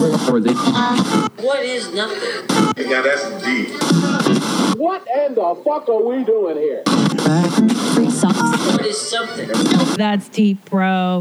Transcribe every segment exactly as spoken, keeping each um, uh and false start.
What is nothing? Yeah, that's deep. What in the fuck are we doing here? What is something? That's deep, bro.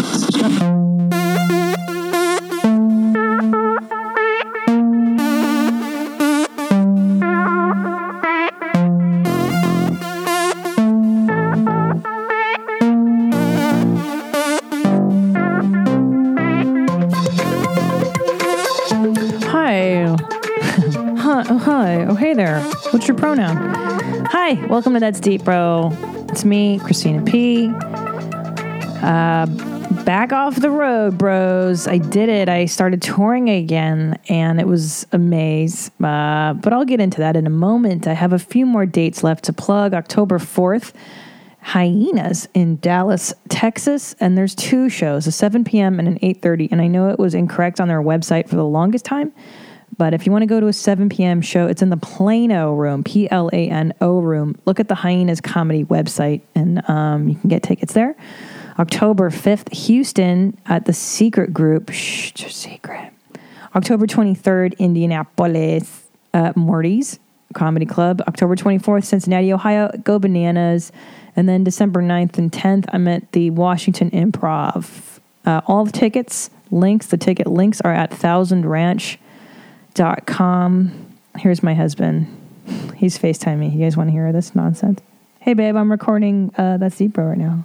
Hi. Oh, hey there. What's your pronoun? Hi. Welcome to That's Deep, Bro. It's me, Christina P. Uh, back off the road, bros. I did it. I started touring again, and it was a maze. Uh, but I'll get into that in a moment. I have a few more dates left to plug. October fourth, Hyenas in Dallas, Texas. And there's two shows, a seven p.m. and an eight thirty. And I know it was incorrect on their website for the longest time. But if you want to go to a seven p.m. show, it's in the Plano room, P L A N O room. Look at the Hyenas Comedy website, and um, you can get tickets there. October fifth, Houston at the Secret Group. Shh, just secret. October twenty-third, Indianapolis, uh, Morty's Comedy Club. October twenty-fourth, Cincinnati, Ohio. Go Bananas. And then December ninth and tenth, I'm at the Washington Improv. Uh, all the tickets, links, the ticket links are at thousand ranch dot com. Here's my husband. He's FaceTiming me. You guys want to hear this nonsense? Hey, babe, I'm recording uh, That's Deep Bro right now.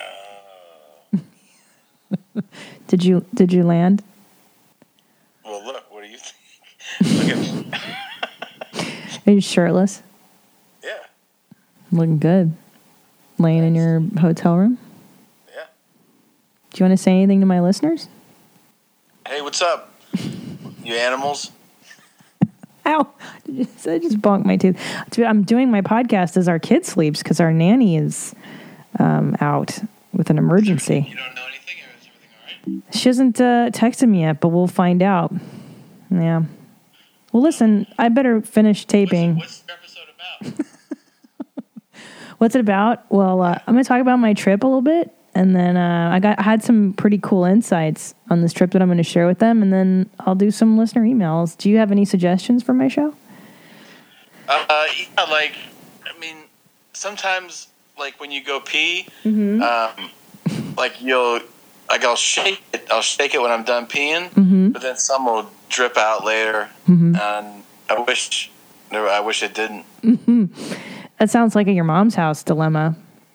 Uh... did you Did you land? Well, look. What do you think? Look at me. Are you shirtless? Yeah. Looking good. Laying in your hotel room? Yeah. Do you want to say anything to my listeners? Hey, what's up, you animals? Ow. I just bonked my tooth. I'm doing my podcast as our kid sleeps because our nanny is um, out with an emergency. You don't know anything? Is everything all right? She hasn't uh, texted me yet, but we'll find out. Yeah. Well, listen, I better finish taping. What's, what's the episode about? What's it about? Well, uh, I'm going to talk about my trip a little bit. And then uh, I got I had some pretty cool insights on this trip that I'm going to share with them. And then I'll do some listener emails. Do you have any suggestions for my show? Uh, yeah, like, I mean, sometimes, like, when you go pee, Mm-hmm. um, like, you'll, like, I'll shake it. I'll shake it when I'm done peeing, Mm-hmm. but then some will drip out later. Mm-hmm. And I wish, I wish it didn't. Mm-hmm. That sounds like a your mom's house dilemma.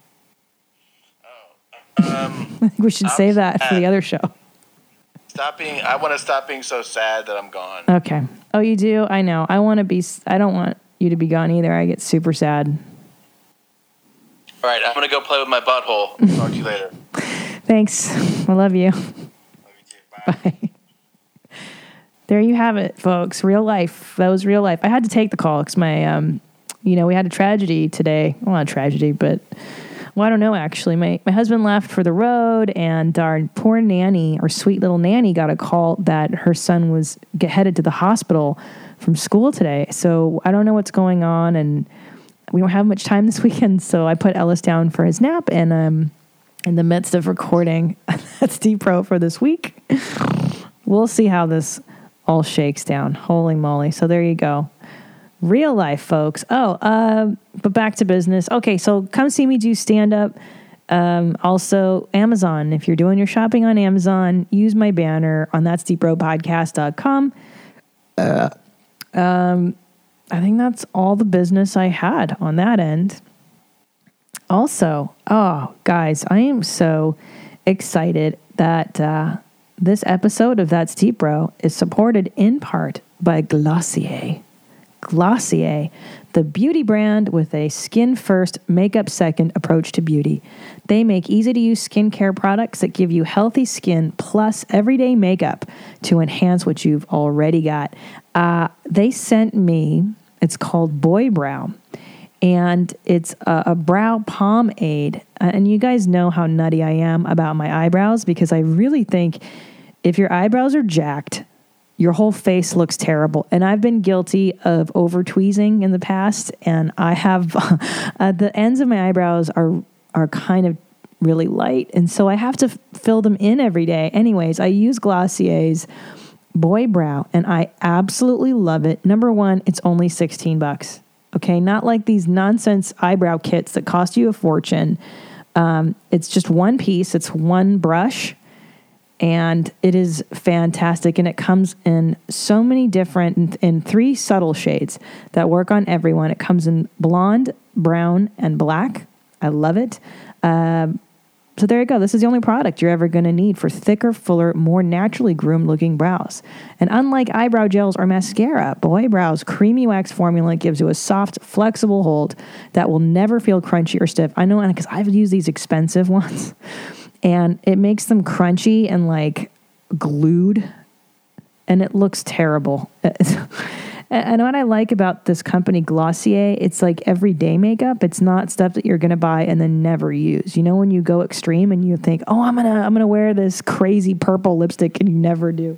Um, I think we should I'm save that sad. for the other show. Stop being, I want to stop being so sad that I'm gone. Okay. Oh, you do? I know. I want to be, I don't want you to be gone either. I get super sad. All right, I'm going to go play with my butthole. Talk to you later. Thanks. I love you. Love you too. Bye. Bye. There you have it, folks. Real life. That was real life. I had to take the call because my, um, you know, we had a tragedy today. Well, not a tragedy, but... Well, I don't know, actually. My my husband left for the road, and our poor nanny, our sweet little nanny, got a call that her son was get headed to the hospital from school today. So I don't know what's going on, and we don't have much time this weekend, so I put Ellis down for his nap, and um, in the midst of recording That's Deep Pro for this week. We'll see how this all shakes down. Holy moly. So there you go. Real life, folks. Oh, uh, but back to business. Okay, so come see me do stand-up. Um, also, Amazon. If you're doing your shopping on Amazon, use my banner on that's deep bro podcast dot com. Uh, um, I think that's all the business I had on that end. Also, oh, guys, I am so excited that uh, this episode of That's Deep Bro is supported in part by Glossier. Glossier, the beauty brand with a skin-first, makeup-second approach to beauty. They make easy-to-use skincare products that give you healthy skin plus everyday makeup to enhance what you've already got. Uh, they sent me, it's called Boy Brow, and it's a, a brow pomade. Uh, and you guys know how nutty I am about my eyebrows because I really think if your eyebrows are jacked, your whole face looks terrible. And I've been guilty of over tweezing in the past. And I have, uh, the ends of my eyebrows are, are kind of really light. And so I have to f- fill them in every day. Anyways, I use Glossier's Boy Brow, and I absolutely love it. Number one, it's only sixteen bucks. Okay, not like these nonsense eyebrow kits that cost you a fortune. Um, it's just one piece. It's one brush, and it is fantastic. And it comes in so many different, in, in three subtle shades that work on everyone. It comes in blonde, brown, and black. I love it. Um, So there you go. This is the only product you're ever going to need for thicker, fuller, more naturally groomed looking brows. And unlike eyebrow gels or mascara, Boy Brow's creamy wax formula gives you a soft, flexible hold that will never feel crunchy or stiff. I know, because I've used these expensive ones, and it makes them crunchy and like glued, and it looks terrible. And what I like about this company, Glossier, it's like everyday makeup. It's not stuff that you're going to buy and then never use. You know, when you go extreme and you think, oh, I'm going to I'm gonna wear this crazy purple lipstick, and you never do.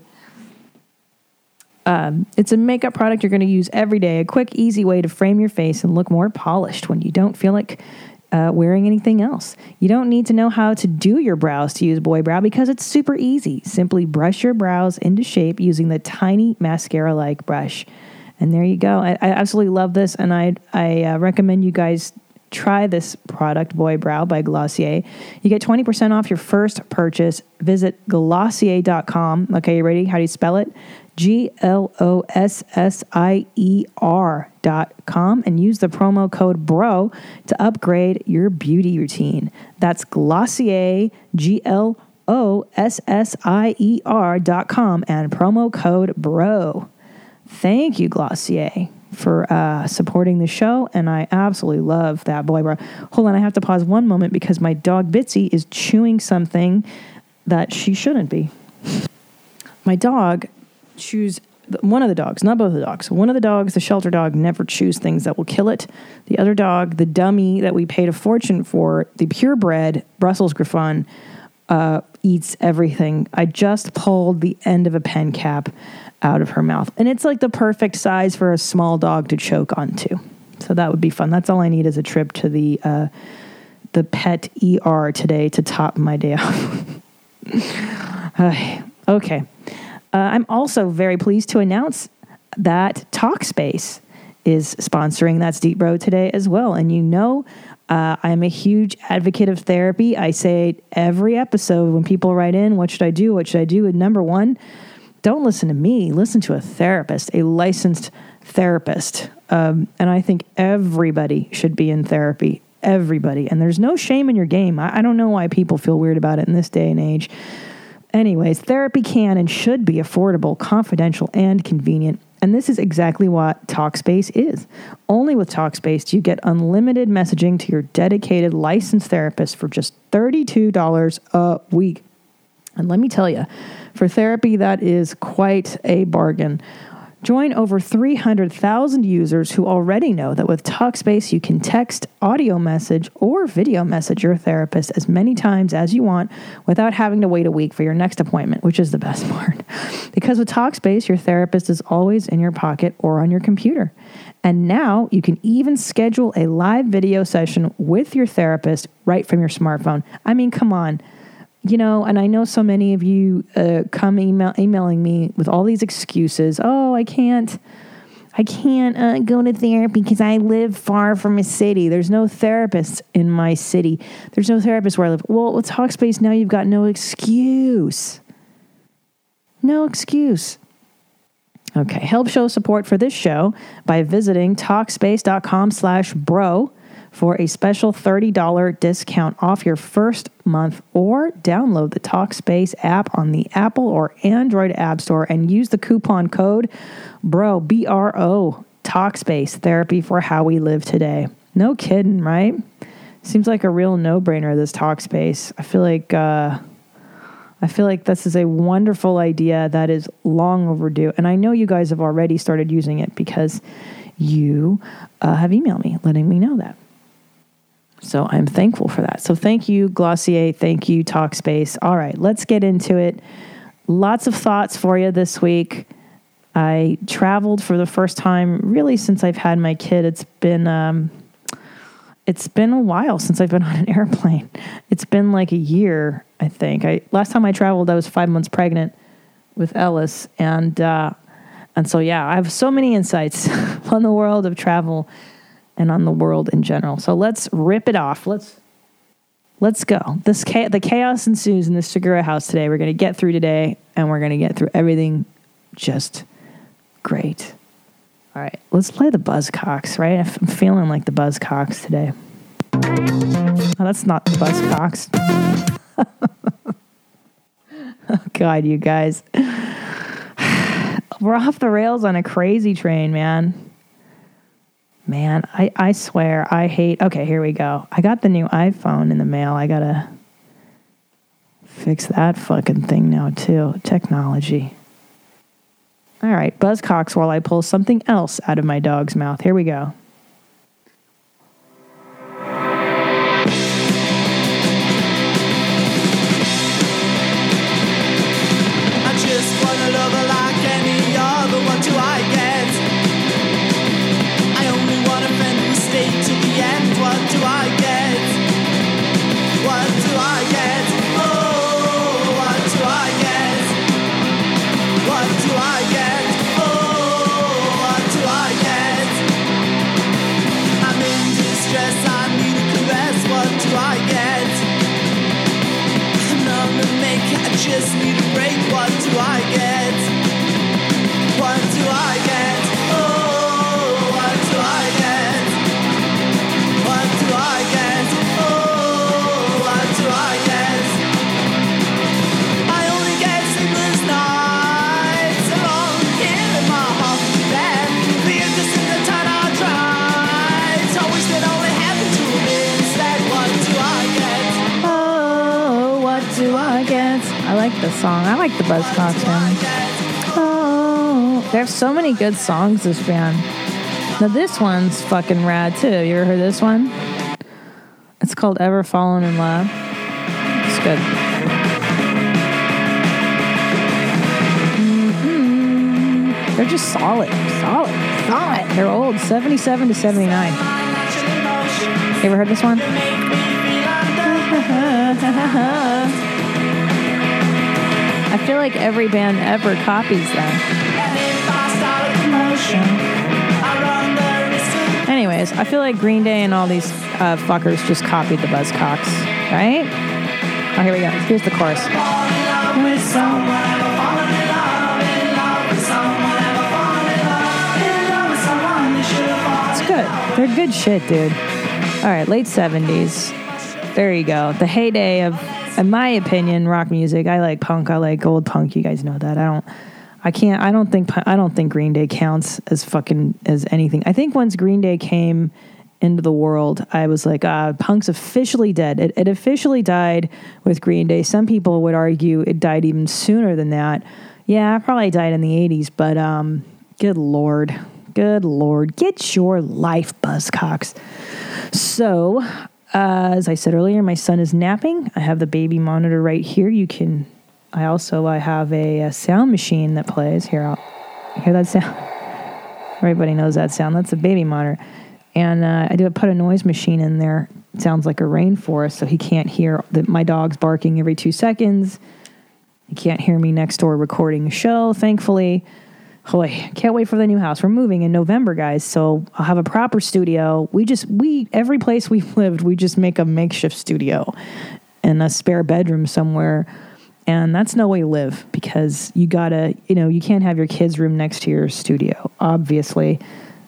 Um, it's a makeup product you're going to use every day. A quick, easy way to frame your face and look more polished when you don't feel like uh, wearing anything else. You don't need to know how to do your brows to use Boy Brow because it's super easy. Simply brush your brows into shape using the tiny mascara-like brush. And there you go. I, I absolutely love this, and I I uh, recommend you guys try this product, Boy Brow by Glossier. You get twenty percent off your first purchase. Visit glossier dot com. Okay, you ready? How do you spell it? G L O S S I E R dot com, and use the promo code BRO to upgrade your beauty routine. That's Glossier, G L O S S I E R dot com, and promo code BRO. Thank you, Glossier, for uh, supporting the show, and I absolutely love that Boy Brow. Hold on, I have to pause one moment because my dog Bitsy is chewing something that she shouldn't be. My dog chews, one of the dogs, not both of the dogs. One of the dogs, the shelter dog, never chews things that will kill it. The other dog, the dummy that we paid a fortune for, the purebred Brussels Griffon, uh, eats everything. I just pulled the end of a pen cap out of her mouth. And it's like the perfect size for a small dog to choke onto. So that would be fun. That's all I need is a trip to the uh, the pet E R today to top my day off. uh, okay. Uh, I'm also very pleased to announce that Talkspace is sponsoring That's Deep Bro today as well. And you know, uh, I'm a huge advocate of therapy. I say every episode when people write in, what should I do? What should I do? And number one, don't listen to me. Listen to a therapist, a licensed therapist. Um, and I think everybody should be in therapy. Everybody. And there's no shame in your game. I, I don't know why people feel weird about it in this day and age. Anyways, therapy can and should be affordable, confidential, and convenient. And this is exactly what Talkspace is. Only with Talkspace do you get unlimited messaging to your dedicated licensed therapist for just thirty-two dollars a week. And let me tell you, for therapy, that is quite a bargain. Join over three hundred thousand users who already know that with Talkspace, you can text, audio message, or video message your therapist as many times as you want without having to wait a week for your next appointment, which is the best part. Because with Talkspace, your therapist is always in your pocket or on your computer. And now you can even schedule a live video session with your therapist right from your smartphone. I mean, come on. You know, and I know so many of you uh, come email, emailing me with all these excuses. Oh, I can't, I can't uh, go to therapy because I live far from a city. There's no therapist in my city. There's no therapist where I live. Well, with Talkspace now, you've got no excuse. No excuse. Okay, help show support for this show by visiting Talkspace.com slash bro. for a special thirty dollars discount off your first month, or download the Talkspace app on the Apple or Android App Store and use the coupon code BRO, B R O, Talkspace, therapy for how we live today. No kidding, right? Seems like a real no-brainer, this Talkspace. I feel like uh, I feel like this is a wonderful idea that is long overdue. And I know you guys have already started using it because you uh, have emailed me letting me know that. So I'm thankful for that. So thank you, Glossier. Thank you, Talkspace. All right, let's get into it. Lots of thoughts for you this week. I traveled for the first time really since I've had my kid. It's been um, it's been a while since I've been on an airplane. It's been like a year, I think. I last time I traveled, I was five months pregnant with Ellis. And, uh, and so, yeah, I have so many insights on the world of travel and on the world in general. So let's rip it off. Let's, let's go. This cha- the chaos ensues in the Segura house today. We're going to get through today, and we're going to get through everything just great. All right, let's play the Buzzcocks, right? I'm feeling like the Buzzcocks today. Oh, that's not the Buzzcocks. Oh, God, you guys. We're off the rails on a crazy train, man. Man, I, I swear, I hate... Okay, here we go. I got the new iPhone in the mail. I gotta fix that fucking thing now, too. Technology. All right, Buzzcocks while I pull something else out of my dog's mouth. Here we go. I just wanna love her like any other. What do I get? I only want a friend who stayed to the end. What do I get? What do I get? Oh, what do I get? What do I get? I just need a break. What do I get? What do I get? Oh, what do I get? What do I get? Oh, what do I get? I only get sleepless nights alone here in my hospital bed. The interest in the time I tried. I wish that only happened to me instead. What do I get? Oh, what do I get? I like the song. I like the Buzzcocks, man. Oh, there's so many good songs, this band. Now, this one's fucking rad, too. You ever heard this one? It's called Ever Fallen in Love. It's good. Mm-hmm. They're just solid. Solid. Solid. They're old. seventy-seven to seventy-nine. You ever heard this one? I feel like every band ever copies them. Anyways, I feel like Green Day and all these uh, fuckers just copied the Buzzcocks, right? Oh, here we go. Here's the chorus. It's good. They're good shit, dude. All right, late seventies. There you go. The heyday of, in my opinion, rock music. I like punk. I like old punk. You guys know that. I don't. I can't. I don't think. I don't think Green Day counts as fucking as anything. I think once Green Day came into the world, I was like, uh, punk's officially dead. It, it officially died with Green Day. Some people would argue it died even sooner than that. Yeah, it probably died in the eighties. But um, good lord, good lord, get your life, Buzzcocks. So. Uh, as I said earlier, my son is napping. I have the baby monitor right here. You can, I also, I have a, a sound machine that plays. Here, I'll hear that sound. Everybody knows that sound. That's a baby monitor. And uh, I do put a noise machine in there. It sounds like a rainforest, so he can't hear that my dog's barking every two seconds. He can't hear me next door recording a show, thankfully. Boy, can't wait for the new house. We're moving in November, guys, so I'll have a proper studio. We just, we, every place we've lived, we just make a makeshift studio and a spare bedroom somewhere. And that's no way to live because you gotta, you know, you can't have your kids' room next to your studio, obviously.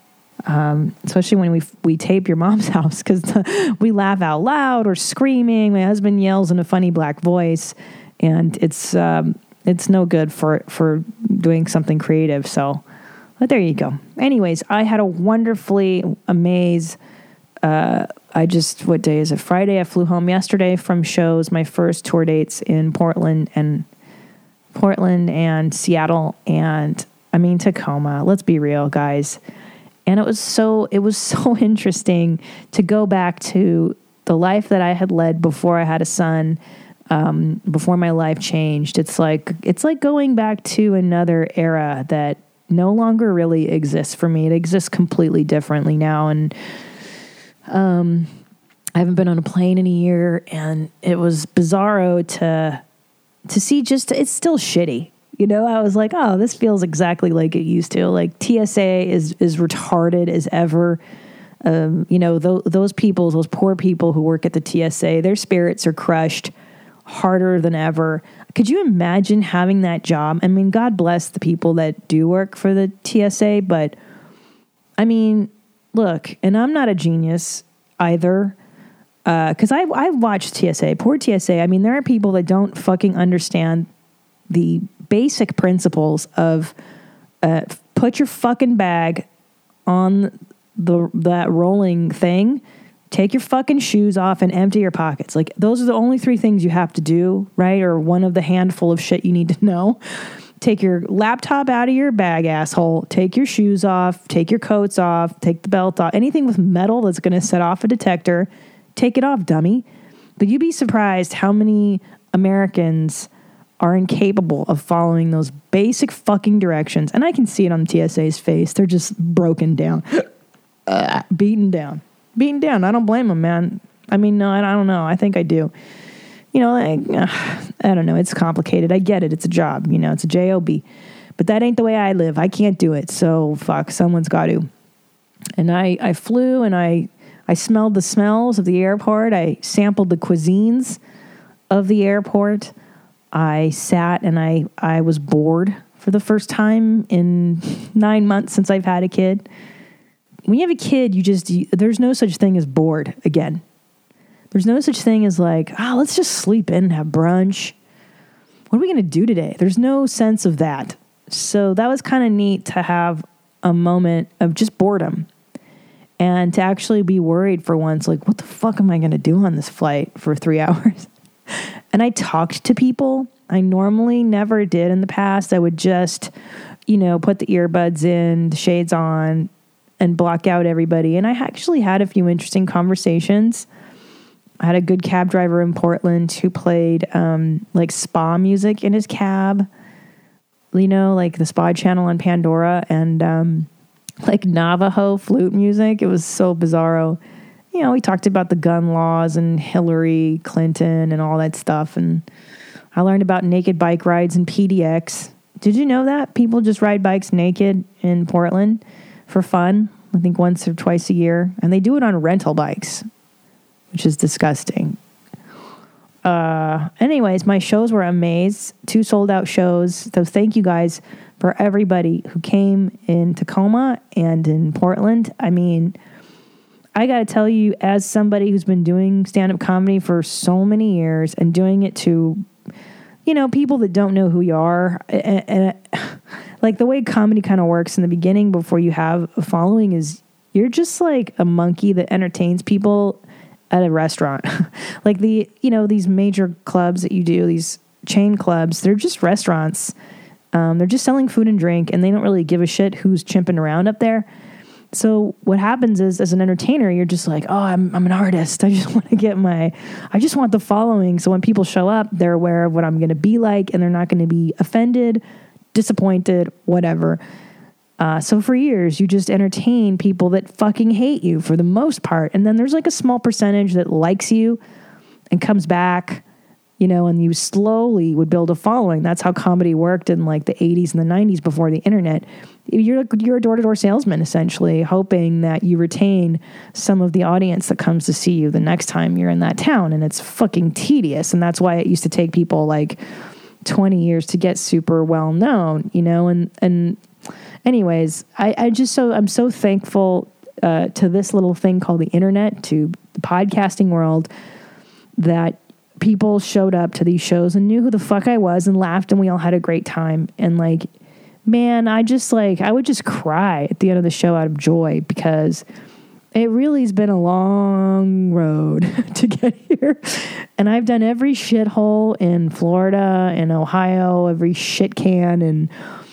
Um, especially when we we tape your mom's house because we laugh out loud or screaming. My husband yells in a funny black voice, and it's... Um, It's no good for, for doing something creative. So, but there you go. Anyways, I had a wonderfully amaze. Uh, I just, what day is it? Friday. I flew home yesterday from shows, my first tour dates in Portland and Portland and Seattle. And I mean, Tacoma, let's be real, guys. And it was so, it was so interesting to go back to the life that I had led before I had a son. Um, before my life changed. It's like it's like going back to another era that no longer really exists for me. It exists completely differently now. And um, I haven't been on a plane in a year, and it was bizarro to to see just, it's still shitty. You know, I was like, oh, this feels exactly like it used to. Like T S A is is retarded as ever. Um, you know, th- those people, those poor people who work at the T S A, their spirits are crushed harder than ever. Could you imagine having that job? I mean, God bless the people that do work for the T S A, but I mean, look, and I'm not a genius either, because uh, I I watched T S A, poor T S A. I mean, there are people that don't fucking understand the basic principles of uh, put your fucking bag on the that rolling thing, take your fucking shoes off and empty your pockets. Like, those are the only three things you have to do, right? Or one of the handful of shit you need to know. Take your laptop out of your bag, asshole. Take your shoes off. Take your coats off. Take the belt off. Anything with metal that's going to set off a detector, take it off, dummy. But you'd be surprised how many Americans are incapable of following those basic fucking directions. And I can see it on the T S A's face. They're just broken down. uh, beaten down. Beaten down. I don't blame them, man. I mean, no, I don't know. I think I do. You know, I, uh, I don't know. It's complicated. I get it. It's a job. You know, it's a job. But that ain't the way I live. I can't do it. So, fuck, someone's got to. And I, I flew and I, I smelled the smells of the airport. I sampled the cuisines of the airport. I sat and I, I was bored for the first time in nine months since I've had a kid. When you have a kid, you just, you, there's no such thing as bored again. There's no such thing as like, oh, let's just sleep in and have brunch. What are we going to do today? There's no sense of that. So that was kind of neat to have a moment of just boredom and to actually be worried for once, like, what the fuck am I going to do on this flight for three hours? And I talked to people. I normally never did in the past. I would just, you know, put the earbuds in, the shades on, and block out everybody. And I actually had a few interesting conversations. I had a good cab driver in Portland who played um, like spa music in his cab, you know, like the Spa Channel on Pandora, and um, like Navajo flute music. It was so bizarro. You know, we talked about the gun laws and Hillary Clinton and all that stuff. And I learned about naked bike rides and P D X. Did you know that? People just ride bikes naked in Portland for fun, I think once or twice a year. And they do it on rental bikes, which is disgusting. Uh, anyways, my shows were amazing. Two sold out shows. So thank you guys for everybody who came in Tacoma and in Portland. I mean, I got to tell you, as somebody who's been doing stand-up comedy for so many years and doing it to, you know, people that don't know who you are, and, and like the way comedy kind of works in the beginning before you have a following is you're just like a monkey that entertains people at a restaurant. Like the, you know, these major clubs that you do, these chain clubs, they're just restaurants. Um, they're just selling food and drink, and they don't really give a shit who's chimping around up there. So what happens is, as an entertainer, you're just like, oh, I'm I'm an artist. I just want to get my, I just want the following. So when people show up, they're aware of what I'm going to be like, and they're not going to be offended, disappointed, whatever. Uh, so for years, you just entertain people that fucking hate you for the most part. And then there's like a small percentage that likes you and comes back, you know, and you slowly would build a following. That's how comedy worked in like the eighties and the nineties before the internet. You're, you're a door-to-door salesman, essentially, hoping that you retain some of the audience that comes to see you the next time you're in that town. And it's fucking tedious. And that's why it used to take people like twenty years to get super well known, you know, and, and, Anyways, I, I just so I'm so thankful uh, to this little thing called the internet, to the podcasting world, that people showed up to these shows and knew who the fuck I was and laughed, and we all had a great time. And like, man, I just like I would just cry at the end of the show out of joy, because it really has been a long road to get here. And I've done every shithole in Florida and Ohio, every shit can and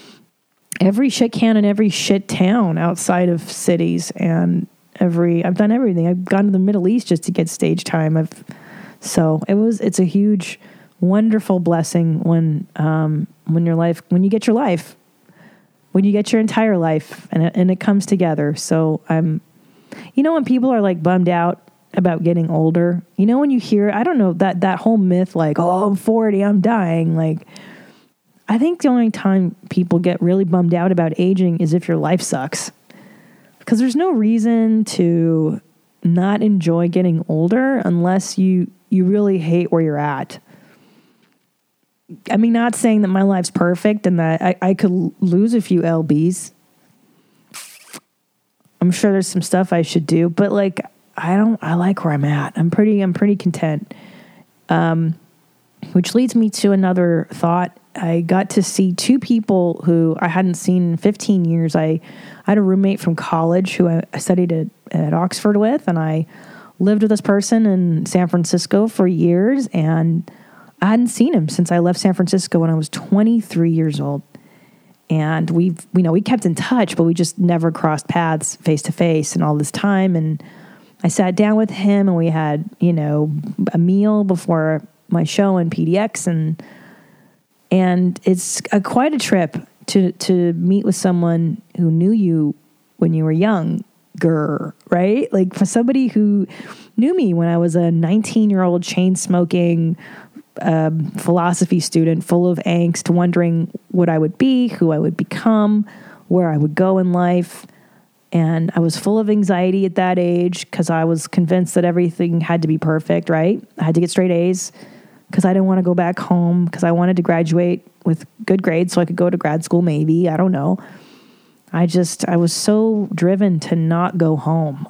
every shit can in every shit town outside of cities, and every, I've done everything. I've gone to the Middle East just to get stage time. I've, so it was, it's a huge, wonderful blessing when, um, when your life, when you get your life, when you get your entire life and it, and it comes together. So I'm, you know, when people are like bummed out about getting older, you know, when you hear, I don't know, that, that whole myth, like, oh, I'm forty, I'm dying. Like, I think the only time people get really bummed out about aging is if your life sucks. Because there's no reason to not enjoy getting older unless you, you really hate where you're at. I mean, not saying that my life's perfect and that I, I could lose a few lbs. I'm sure there's some stuff I should do, but like, I don't, I like where I'm at. I'm pretty, I'm pretty content. Um, which leads me to another thought. I got to see two people who I hadn't seen in fifteen years. I, I had a roommate from college who I, I studied at, at Oxford with, and I lived with this person in San Francisco for years, and I hadn't seen him since I left San Francisco when I was twenty-three years old. And we've, you know, we kept in touch, but we just never crossed paths face to face and all this time. And I sat down with him and we had, you know, a meal before my show in P D X, and and it's a, quite a trip to to meet with someone who knew you when you were younger, right? Like for somebody who knew me when I was a nineteen-year-old chain-smoking um, philosophy student full of angst, wondering what I would be, who I would become, where I would go in life. And I was full of anxiety at that age because I was convinced that everything had to be perfect, right? I had to get straight A's because I didn't want to go back home, because I wanted to graduate with good grades so I could go to grad school maybe. I don't know. I just, I was so driven to not go home.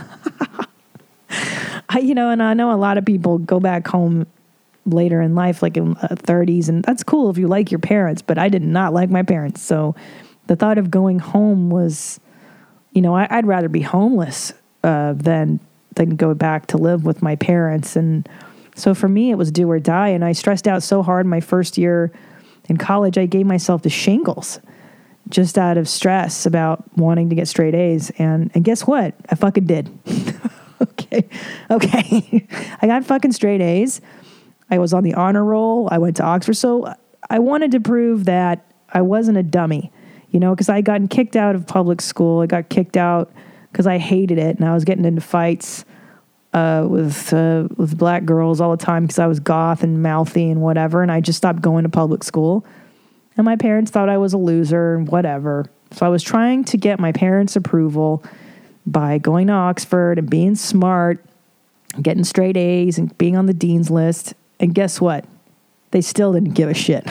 I, you know, and I know a lot of people go back home later in life, like in uh, thirties, and that's cool if you like your parents, but I did not like my parents. So the thought of going home was, you know, I, I'd rather be homeless uh, than than go back to live with my parents. And so for me, it was do or die. And I stressed out so hard my first year in college, I gave myself the shingles just out of stress about wanting to get straight A's. And and guess what? I fucking did. okay. Okay. I got fucking straight A's. I was on the honor roll. I went to Oxford. So I wanted to prove that I wasn't a dummy. You know, because I had gotten kicked out of public school. I got kicked out because I hated it, and I was getting into fights uh, with uh, with black girls all the time because I was goth and mouthy and whatever, and I just stopped going to public school. And my parents thought I was a loser and whatever. So I was trying to get my parents' approval by going to Oxford and being smart, getting straight A's and being on the dean's list. And guess what? They still didn't give a shit.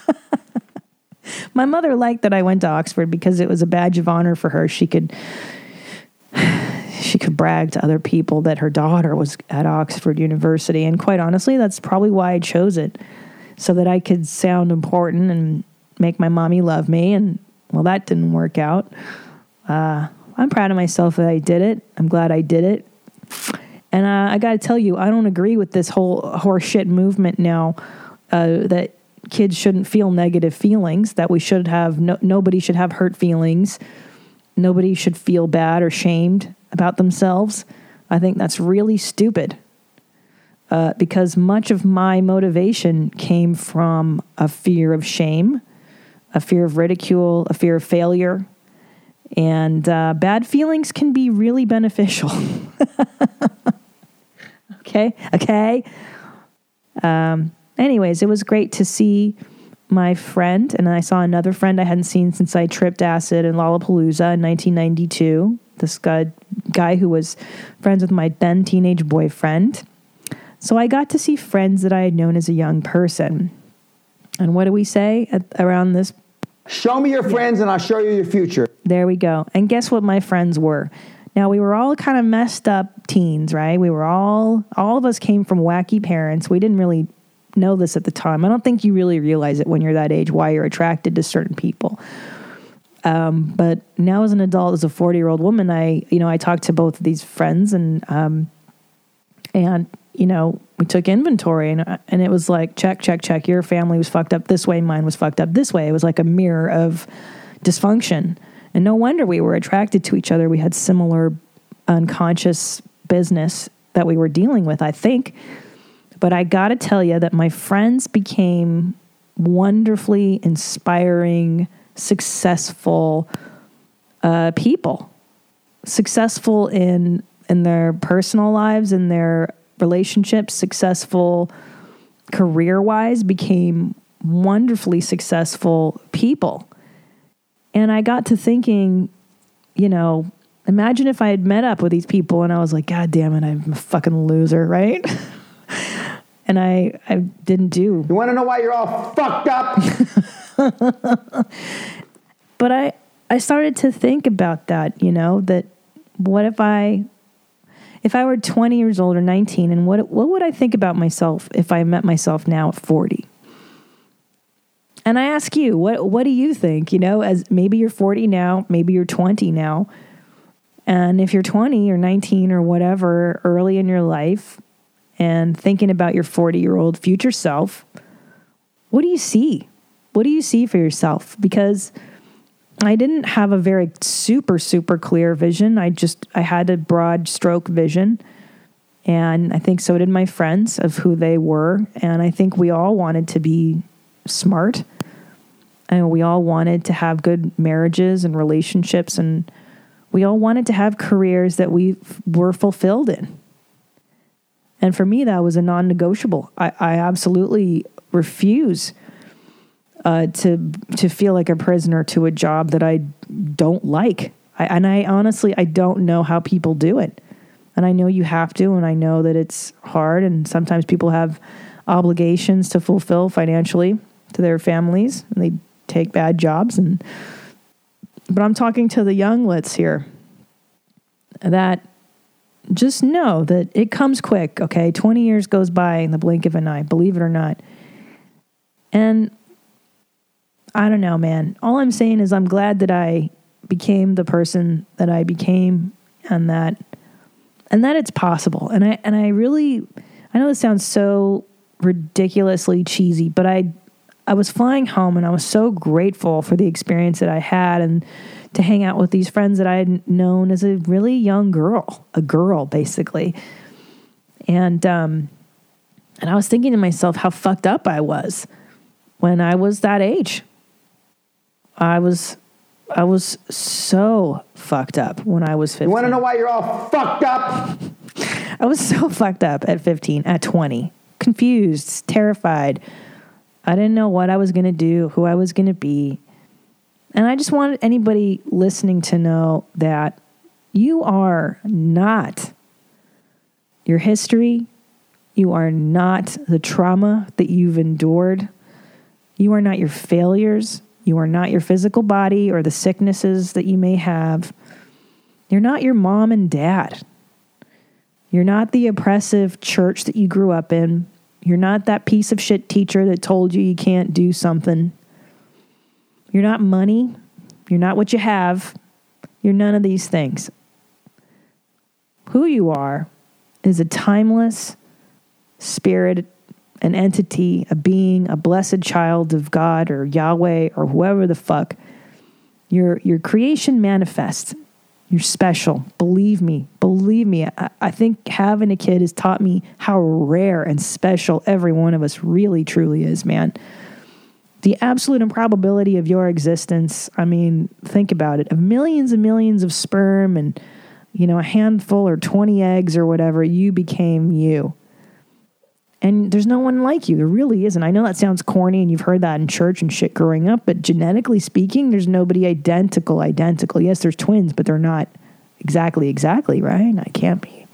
My mother liked that I went to Oxford because it was a badge of honor for her. She could she could brag to other people that her daughter was at Oxford University. And quite honestly, that's probably why I chose it, so that I could sound important and make my mommy love me. And, well, that didn't work out. Uh, I'm proud of myself that I did it. I'm glad I did it. And uh, I got to tell you, I don't agree with this whole horseshit movement now uh, that kids shouldn't feel negative feelings, that we should have, no, nobody should have hurt feelings. Nobody should feel bad or shamed about themselves. I think that's really stupid uh, because much of my motivation came from a fear of shame, a fear of ridicule, a fear of failure. And uh, bad feelings can be really beneficial. okay, okay. Um, anyways, it was great to see my friend, and I saw another friend I hadn't seen since I tripped acid in Lollapalooza in nineteen ninety-two. This guy, guy who was friends with my then teenage boyfriend. So I got to see friends that I had known as a young person. And what do we say at, around this? Show me your friends and I'll show you your future. There we go. And guess what my friends were? Now, we were all kind of messed up teens, right? We were all, all of us came from wacky parents. We didn't really know this at the time. I don't think you really realize it when you're that age, why you're attracted to certain people. Um, but now as an adult, as a forty-year-old woman, I, you know, I talked to both of these friends and, um, and, you know, we took inventory and, and it was like, check, check, check. Your family was fucked up this way. Mine was fucked up this way. It was like a mirror of dysfunction. And no wonder we were attracted to each other. We had similar unconscious business that we were dealing with, I think. But I got to tell you that my friends became wonderfully inspiring, successful uh, people. Successful in in their personal lives, in their relationships, successful career-wise, became wonderfully successful people. And I got to thinking, you know, imagine if I had met up with these people and I was like, God damn it, I'm a fucking loser, right? And I, I didn't do. You want to know why you're all fucked up? But I, I started to think about that, you know, that what if I, if I were twenty years old or nineteen, and what, what would I think about myself if I met myself now at forty? And I ask you, what, what do you think? You know, as maybe you're forty now, maybe you're twenty now. And if you're twenty or nineteen or whatever, early in your life, and thinking about your forty-year-old future self, what do you see? What do you see for yourself? Because I didn't have a very super, super clear vision. I just, I had a broad stroke vision. And I think so did my friends of who they were. And I think we all wanted to be smart. And we all wanted to have good marriages and relationships. And we all wanted to have careers that we f- were fulfilled in. And for me, that was a non-negotiable. I, I absolutely refuse uh, to to feel like a prisoner to a job that I don't like. I, and I honestly, I don't know how people do it. And I know you have to, and I know that it's hard. And sometimes people have obligations to fulfill financially to their families, and they take bad jobs. And but I'm talking to the younglets here that just know that it comes quick, okay? twenty years goes by in the blink of an eye, believe it or not. And I don't know, man. All I'm saying is I'm glad that I became the person that I became, and that and that it's possible. And I and I really, I know this sounds so ridiculously cheesy, but I I was flying home and I was so grateful for the experience that I had, and to hang out with these friends that I had known as a really young girl, a girl basically. And um, and I was thinking to myself how fucked up I was when I was that age. I was I was so fucked up when I was fifteen. You want to know why you're all fucked up? I was so fucked up at fifteen, at twenty, confused, terrified. I didn't know what I was going to do, who I was going to be. And I just wanted anybody listening to know that you are not your history. You are not the trauma that you've endured. You are not your failures. You are not your physical body or the sicknesses that you may have. You're not your mom and dad. You're not the oppressive church that you grew up in. You're not that piece of shit teacher that told you you can't do something. You're not money. You're not what you have. You're none of these things. Who you are is a timeless spirit, an entity, a being, a blessed child of God or Yahweh or whoever the fuck. Your, your creation manifests. You're special. Believe me. Believe me. I, I think having a kid has taught me how rare and special every one of us really, truly is, man. The absolute improbability of your existence, I mean, think about it. Of millions and millions of sperm and, you know, a handful or twenty eggs or whatever, you became you. And there's no one like you. There really isn't. I know that sounds corny and you've heard that in church and shit growing up, but genetically speaking, there's nobody identical, identical. Yes, there's twins, but they're not exactly, exactly, right? I can't be.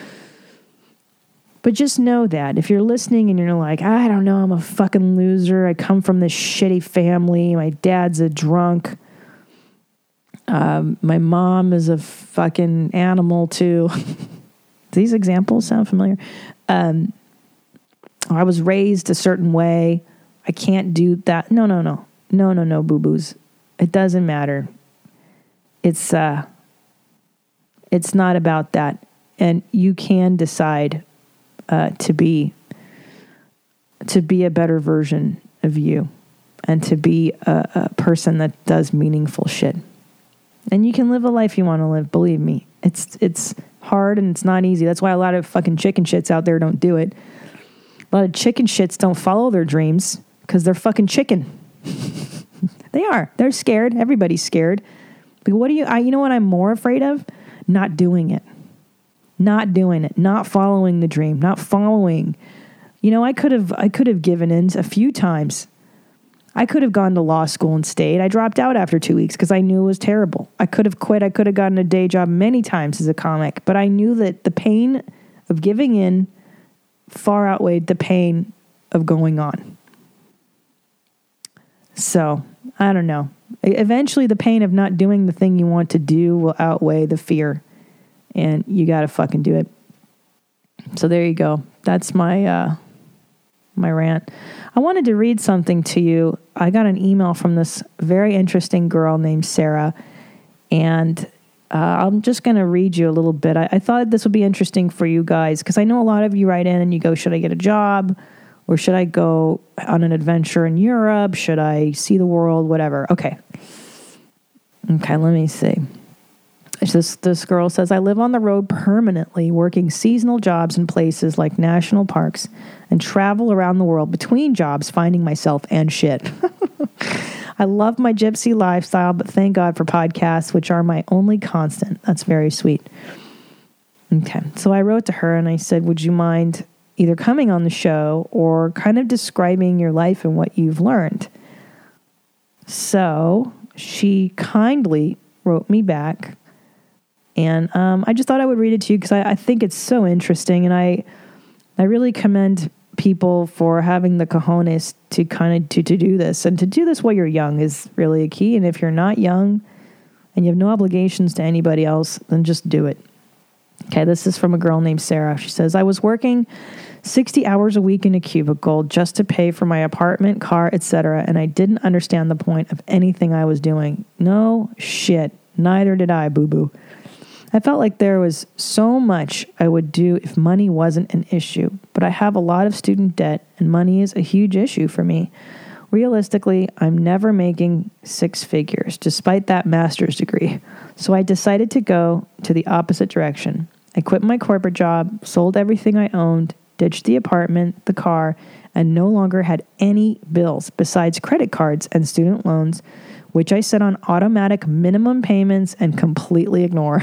But just know that if you're listening and you're like, I don't know, I'm a fucking loser. I come from this shitty family. My dad's a drunk. Um, my mom is a fucking animal too. These examples sound familiar. Um, I was raised a certain way. I can't do that. No, no, no. No, no, no, boo-boos. It doesn't matter. It's uh, it's not about that. And you can decide uh, to be to be a better version of you and to be a, a person that does meaningful shit. And you can live a life you want to live, believe me. It's it's hard and it's not easy. That's why a lot of fucking chicken shits out there don't do it. A lot of chicken shits don't follow their dreams because they're fucking chicken. They are. They're scared. Everybody's scared. But what do you, I, you know what I'm more afraid of? Not doing it. Not doing it. Not following the dream. Not following. You know, I could have, I could have given in a few times. I could have gone to law school and stayed. I dropped out after two weeks because I knew it was terrible. I could have quit. I could have gotten a day job many times as a comic, but I knew that the pain of giving in far outweighed the pain of going on. So, I don't know. Eventually, the pain of not doing the thing you want to do will outweigh the fear, and you got to fucking do it. So there you go. That's my uh, my rant. I wanted to read something to you. I got an email from this very interesting girl named Sarah, and uh, I'm just going to read you a little bit. I, I thought this would be interesting for you guys because I know a lot of you write in and you go, should I get a job? Or should I go on an adventure in Europe? Should I see the world? Whatever. Okay. Okay, let me see. This, this girl says, I live on the road permanently, working seasonal jobs in places like national parks and travel around the world between jobs, finding myself and shit. I love my gypsy lifestyle, but thank God for podcasts, which are my only constant. That's very sweet. Okay, so I wrote to her and I said, would you mind either coming on the show or kind of describing your life and what you've learned? So she kindly wrote me back. And um, I just thought I would read it to you because I, I think it's so interesting. And I I really commend people for having the cojones to kind of to, to do this. And to do this while you're young is really a key. And if you're not young and you have no obligations to anybody else, then just do it. Okay, this is from a girl named Sarah. She says, I was working sixty hours a week in a cubicle just to pay for my apartment, car, et cetera. And I didn't understand the point of anything I was doing. No shit. Neither did I, boo-boo. I felt like there was so much I would do if money wasn't an issue, but I have a lot of student debt and money is a huge issue for me. Realistically, I'm never making six figures, despite that master's degree. So I decided to go to the opposite direction. I quit my corporate job, sold everything I owned, ditched the apartment, the car, and no longer had any bills besides credit cards and student loans, which I set on automatic minimum payments and completely ignore.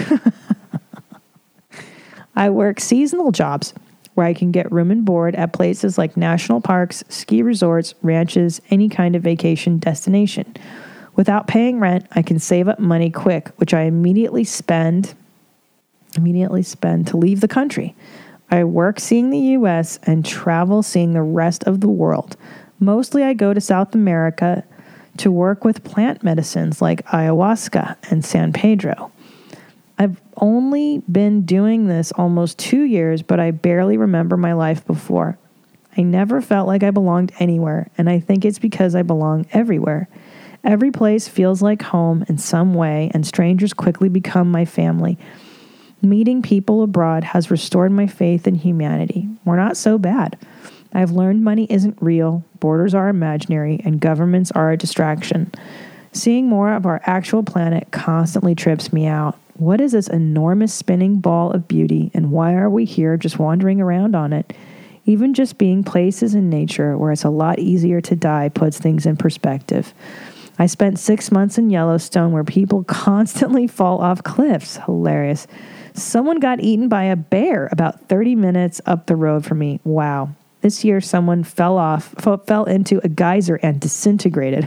I work seasonal jobs where I can get room and board at places like national parks, ski resorts, ranches, any kind of vacation destination. Without paying rent, I can save up money quick, which I immediately spend, immediately spend to leave the country. I work seeing the U S and travel seeing the rest of the world. Mostly I go to South America to work with plant medicines like ayahuasca and San Pedro. I've only been doing this almost two years, but I barely remember my life before. I never felt like I belonged anywhere, and I think it's because I belong everywhere. Every place feels like home in some way, and strangers quickly become my family. Meeting people abroad has restored my faith in humanity. We're not so bad. I've learned money isn't real, borders are imaginary, and governments are a distraction. Seeing more of our actual planet constantly trips me out. What is this enormous spinning ball of beauty, and why are we here just wandering around on it? Even just being places in nature where it's a lot easier to die puts things in perspective. I spent six months in Yellowstone where people constantly fall off cliffs. Hilarious. Someone got eaten by a bear about thirty minutes up the road from me. Wow. This year, someone fell off, fell into a geyser and disintegrated.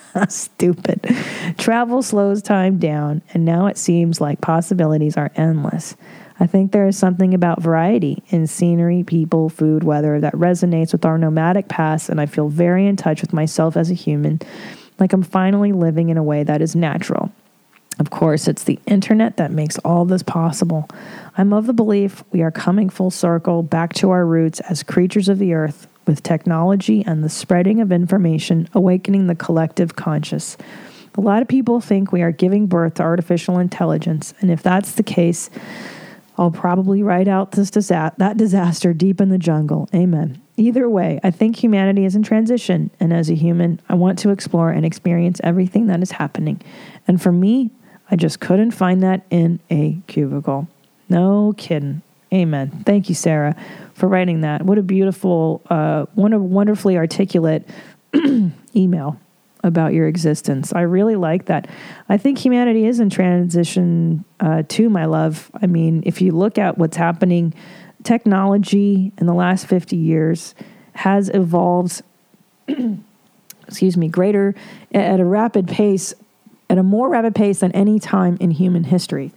Stupid. Travel slows time down, and now it seems like possibilities are endless. I think there is something about variety in scenery, people, food, weather that resonates with our nomadic past, and I feel very in touch with myself as a human, like I'm finally living in a way that is natural. Of course, it's the internet that makes all this possible. I'm of the belief we are coming full circle back to our roots as creatures of the earth, with technology and the spreading of information awakening the collective conscious. A lot of people think we are giving birth to artificial intelligence, and if that's the case, I'll probably ride out this disa- that disaster deep in the jungle. Amen. Either way, I think humanity is in transition, and as a human, I want to explore and experience everything that is happening. And for me, I just couldn't find that in a cubicle. No kidding. Amen. Thank you, Sarah, for writing that. What a beautiful, uh, what a wonderfully articulate email about your existence. I really like that. I think humanity is in transition uh, too, my love. I mean, if you look at what's happening, technology in the last fifty years has evolved excuse me, greater at a rapid pace, at a more rapid pace than any time in human history.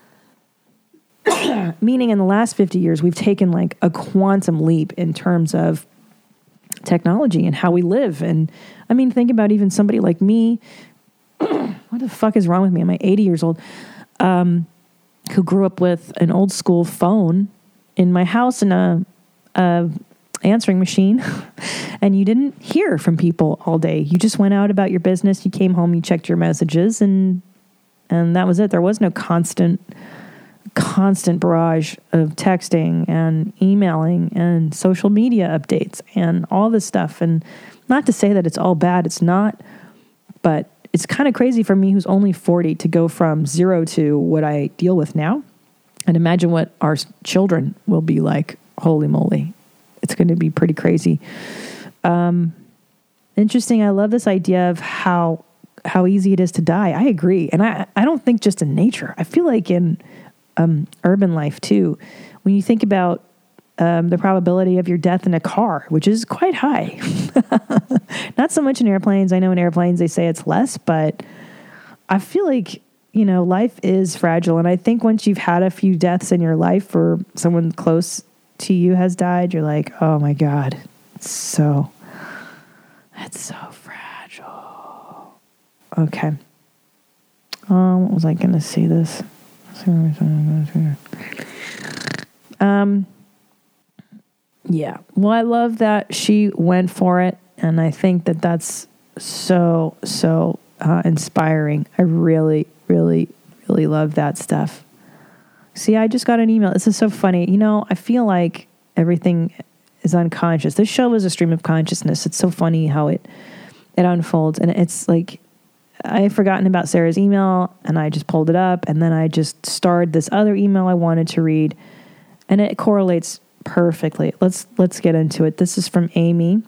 Meaning in the last fifty years, we've taken like a quantum leap in terms of technology and how we live. And I mean, think about even somebody like me. What the fuck is wrong with me? I'm eighty years old, um, who grew up with an old school phone in my house and a, a answering machine. And you didn't hear from people all day. You just went out about your business. You came home, you checked your messages, and and that was it. There was no constant constant barrage of texting and emailing and social media updates and all this stuff. And not to say that it's all bad, it's not, but it's kind of crazy for me who's only forty to go from zero to what I deal with now. And imagine what our children will be like. Holy moly. It's going to be pretty crazy. Um, interesting. I love this idea of how how easy it is to die. I agree. And I, I don't think just in nature. I feel like in Um, urban life too. When you think about um, the probability of your death in a car, which is quite high. Not so much in airplanes. I know in airplanes they say it's less, but I feel like, you know, life is fragile. And I think once you've had a few deaths in your life or someone close to you has died, you're like, oh my God, it's so, it's so fragile. Okay. Um, what was I going to say this? Um, yeah. Well, I love that she went for it, and I think that that's so, so uh, inspiring. I really, really, really love that stuff. See, I just got an email. This is so funny. You know, I feel like everything is unconscious. This show is a stream of consciousness. It's so funny how it it unfolds, and it's like, I had forgotten about Sarah's email, and I just pulled it up, and then I just starred this other email I wanted to read, and it correlates perfectly. Let's let's get into it. This is from Amy.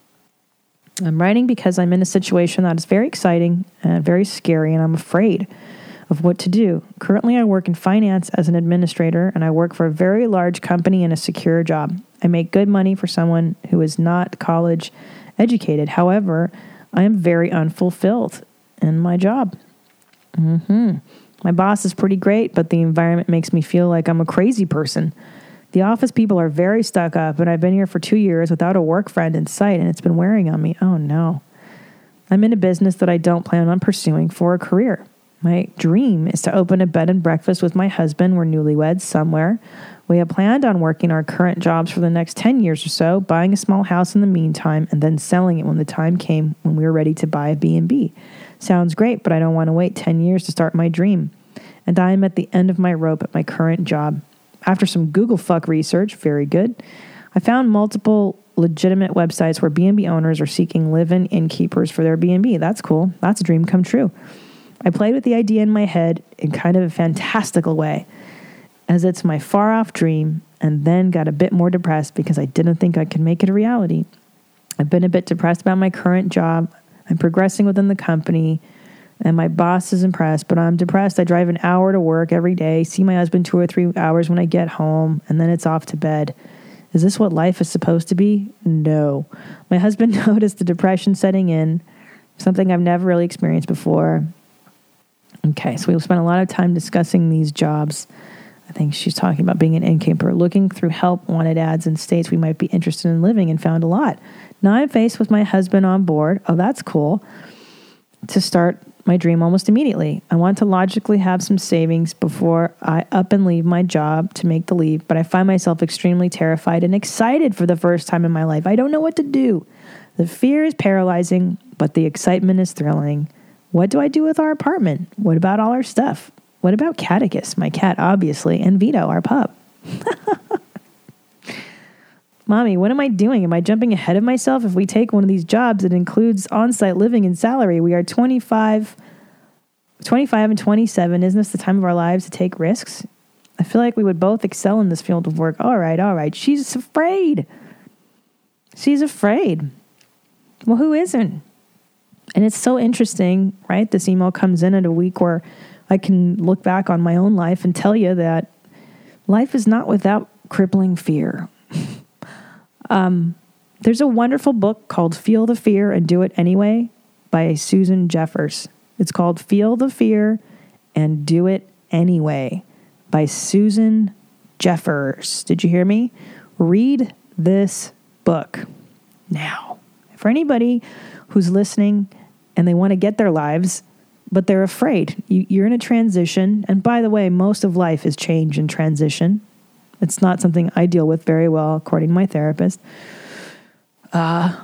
I'm writing because I'm in a situation that is very exciting and very scary, and I'm afraid of what to do. Currently, I work in finance as an administrator, and I work for a very large company in a secure job. I make good money for someone who is not college educated. However, I am very unfulfilled in my job. Mm-hmm. My boss is pretty great, but the environment makes me feel like I'm a crazy person. The office people are very stuck up, and I've been here for two years without a work friend in sight, and it's been wearing on me. Oh no. I'm in a business that I don't plan on pursuing for a career. My dream is to open a bed and breakfast with my husband. We're newlyweds somewhere. We have planned on working our current jobs for the next ten years or so, buying a small house in the meantime, and then selling it when the time came when we were ready to buy a B and B. Sounds great, but I don't want to wait ten years to start my dream. And I am at the end of my rope at my current job. After some Google fuck research, very good, I found multiple legitimate websites where B and B owners are seeking live-in innkeepers for their B and B. That's cool. That's a dream come true. I played with the idea in my head in kind of a fantastical way, as it's my far-off dream, and then got a bit more depressed because I didn't think I could make it a reality. I've been a bit depressed about my current job. I'm progressing within the company, and my boss is impressed, but I'm depressed. I drive an hour to work every day, see my husband two or three hours when I get home, and then it's off to bed. Is this what life is supposed to be? No. My husband noticed the depression setting in, something I've never really experienced before. Okay, so we've spent a lot of time discussing these jobs. I think she's talking about being an innkeeper, looking through help wanted ads in states we might be interested in living, and found a lot. Now I'm faced with my husband on board. Oh, that's cool. To start my dream almost immediately. I want to logically have some savings before I up and leave my job to make the leap, but I find myself extremely terrified and excited for the first time in my life. I don't know what to do. The fear is paralyzing, but the excitement is thrilling. What do I do with our apartment? What about all our stuff? What about Catechus, my cat, obviously, and Vito, our pup? Mommy, what am I doing? Am I jumping ahead of myself? If we take one of these jobs that includes on-site living and salary, we are twenty-five, twenty-five and twenty-seven. Isn't this the time of our lives to take risks? I feel like we would both excel in this field of work. All right, all right. She's afraid. She's afraid. Well, who isn't? And it's so interesting, right? This email comes in at a week where I can look back on my own life and tell you that life is not without crippling fear. um, There's a wonderful book called Feel the Fear and Do It Anyway by Susan Jeffers. It's called Feel the Fear and Do It Anyway by Susan Jeffers. Did you hear me? Read this book now. For anybody who's listening and they want to get their lives, but they're afraid. You, you're in a transition. And by the way, most of life is change and transition. It's not something I deal with very well, according to my therapist. Uh,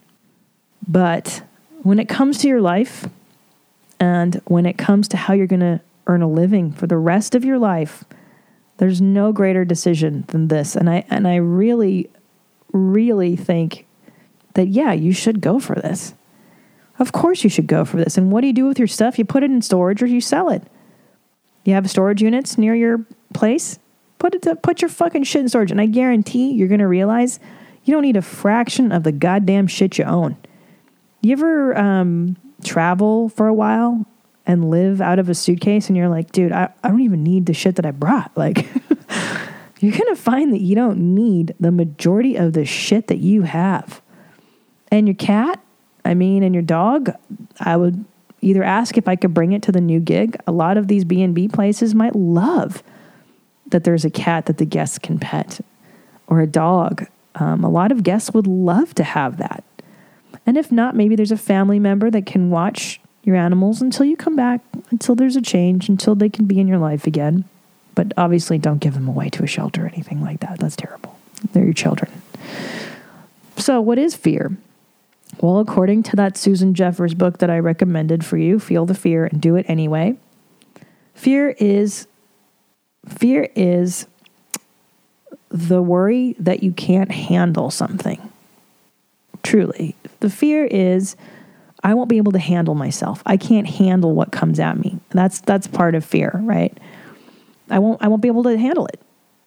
but when it comes to your life and when it comes to how you're going to earn a living for the rest of your life, there's no greater decision than this. And I and I really, really think that, yeah, you should go for this. Of course you should go for this. And what do you do with your stuff? You put it in storage or you sell it. You have storage units near your place? Put it to, put your fucking shit in storage. And I guarantee you're going to realize you don't need a fraction of the goddamn shit you own. You ever um, travel for a while and live out of a suitcase and you're like, dude, I, I don't even need the shit that I brought. Like, you're going to find that you don't need the majority of the shit that you have. And your cat, I mean, and your dog, I would either ask if I could bring it to the new gig. A lot of these B and B places might love that there's a cat that the guests can pet or a dog. Um, a lot of guests would love to have that. And if not, maybe there's a family member that can watch your animals until you come back, until there's a change, until they can be in your life again. But obviously don't give them away to a shelter or anything like that. That's terrible. They're your children. So what is fear? Well, according to that Susan Jeffers book that I recommended for you, Feel the Fear and Do It Anyway, fear is fear is the worry that you can't handle something. Truly. The fear is, I won't be able to handle myself. I can't handle what comes at me. That's that's part of fear, right? I won't I won't be able to handle it.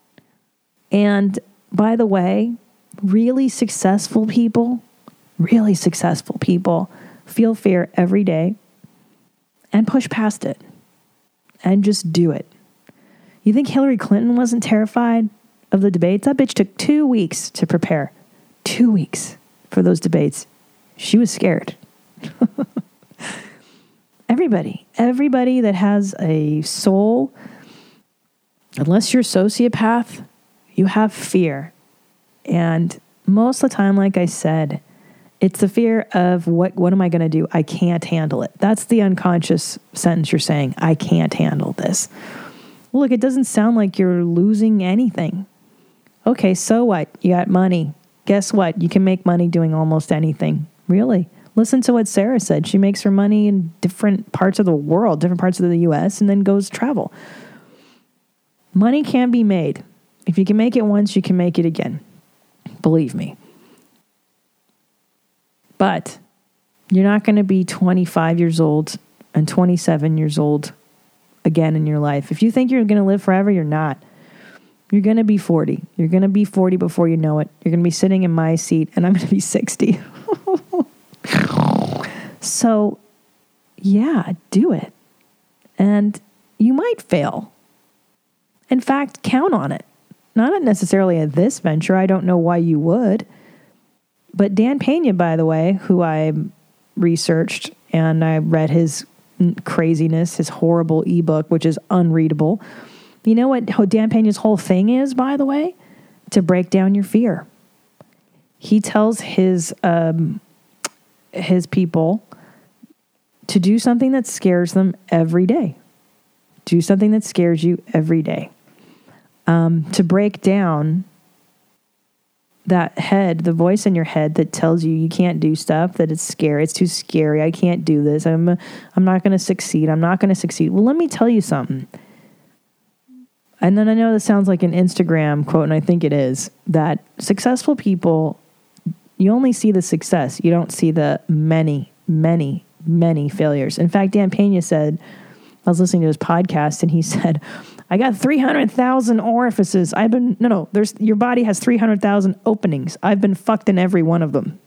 And by the way, really successful people, really successful people feel fear every day and push past it and just do it. You think Hillary Clinton wasn't terrified of the debates? That bitch took two weeks to prepare. Two weeks for those debates. She was scared. Everybody, everybody that has a soul, unless you're a sociopath, you have fear. And most of the time, like I said, it's the fear of what, what am I going to do? I can't handle it. That's the unconscious sentence you're saying. I can't handle this. Well, look, it doesn't sound like you're losing anything. Okay, so what? You got money. Guess what? You can make money doing almost anything. Really? Listen to what Sarah said. She makes her money in different parts of the world, different parts of the U S, and then goes travel. Money can be made. If you can make it once, you can make it again. Believe me. But you're not going to be twenty-five years old and twenty-seven years old again in your life. If you think you're going to live forever, you're not. You're going to be forty. You're going to be forty before you know it. You're going to be sitting in my seat, and I'm going to be sixty. So, yeah, do it. And you might fail. In fact, count on it. Not necessarily at this venture. I don't know why you would. But Dan Pena, by the way, who I researched and I read his craziness, his horrible ebook, which is unreadable. You know what Dan Pena's whole thing is, by the way? To break down your fear. He tells his um, his people to do something that scares them every day. Do something that scares you every day. Um, to break down that head, the voice in your head that tells you you can't do stuff, that it's scary, it's too scary, I can't do this, I'm I'm not going to succeed, I'm not going to succeed. Well, let me tell you something. And then I know this sounds like an Instagram quote, and I think it is, that successful people, you only see the success. You don't see the many, many, many failures. In fact, Dan Pena said, I was listening to his podcast, and he said, I got three hundred thousand orifices. I've been, no, no, there's, your body has three hundred thousand openings. I've been fucked in every one of them.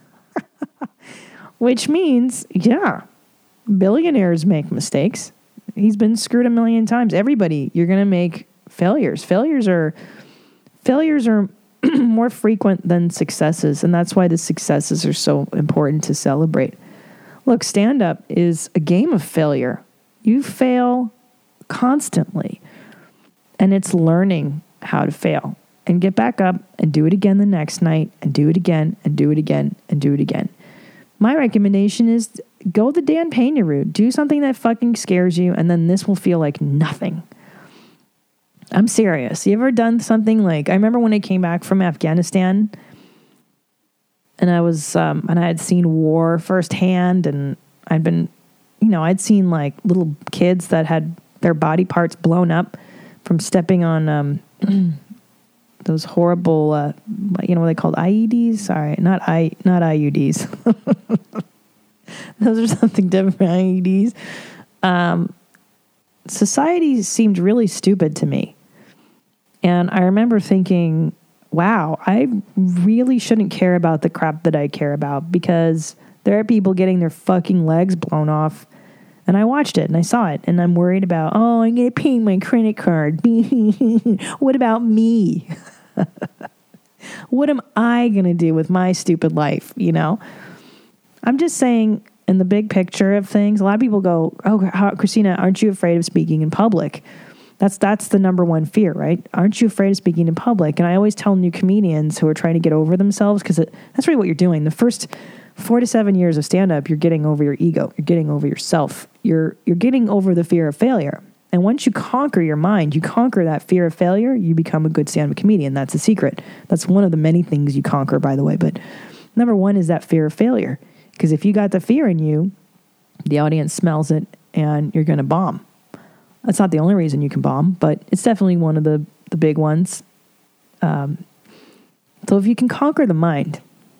Which means, yeah, billionaires make mistakes. He's been screwed a million times. Everybody, you're going to make failures. Failures are, failures are more frequent than successes. And that's why the successes are so important to celebrate. Look, stand-up is a game of failure. You fail constantly. And it's learning how to fail and get back up and do it again the next night and do it again and do it again and do it again. My recommendation is go the Dan Pena route. Do something that fucking scares you, and then this will feel like nothing. I'm serious. You ever done something like, I remember when I came back from Afghanistan and I was, um, and I had seen war firsthand, and I'd been, you know, I'd seen like little kids that had their body parts blown up from stepping on, um, those horrible, uh, you know what they called I E Ds? Sorry, not I, not I U Ds. Those are something different from I E Ds. Um, society seemed really stupid to me. And I remember thinking, wow, I really shouldn't care about the crap that I care about, because there are people getting their fucking legs blown off. And I watched it and I saw it, and I'm worried about, oh, I'm going to pay my credit card. What about me? What am I going to do with my stupid life? You know, I'm just saying, in the big picture of things, a lot of people go, oh, how, Christina, aren't you afraid of speaking in public? That's that's the number one fear, right? Aren't you afraid of speaking in public? And I always tell new comedians who are trying to get over themselves, because that's really what you're doing. The first four to seven years of stand-up, you're getting over your ego. You're getting over yourself. You're you're getting over the fear of failure. And once you conquer your mind, you conquer that fear of failure, you become a good stand-up comedian. That's the secret. That's one of the many things you conquer, by the way. But number one is that fear of failure. Because if you got the fear in you, the audience smells it and you're going to bomb. That's not the only reason you can bomb, but it's definitely one of the, the big ones. Um, so if you can conquer the mind,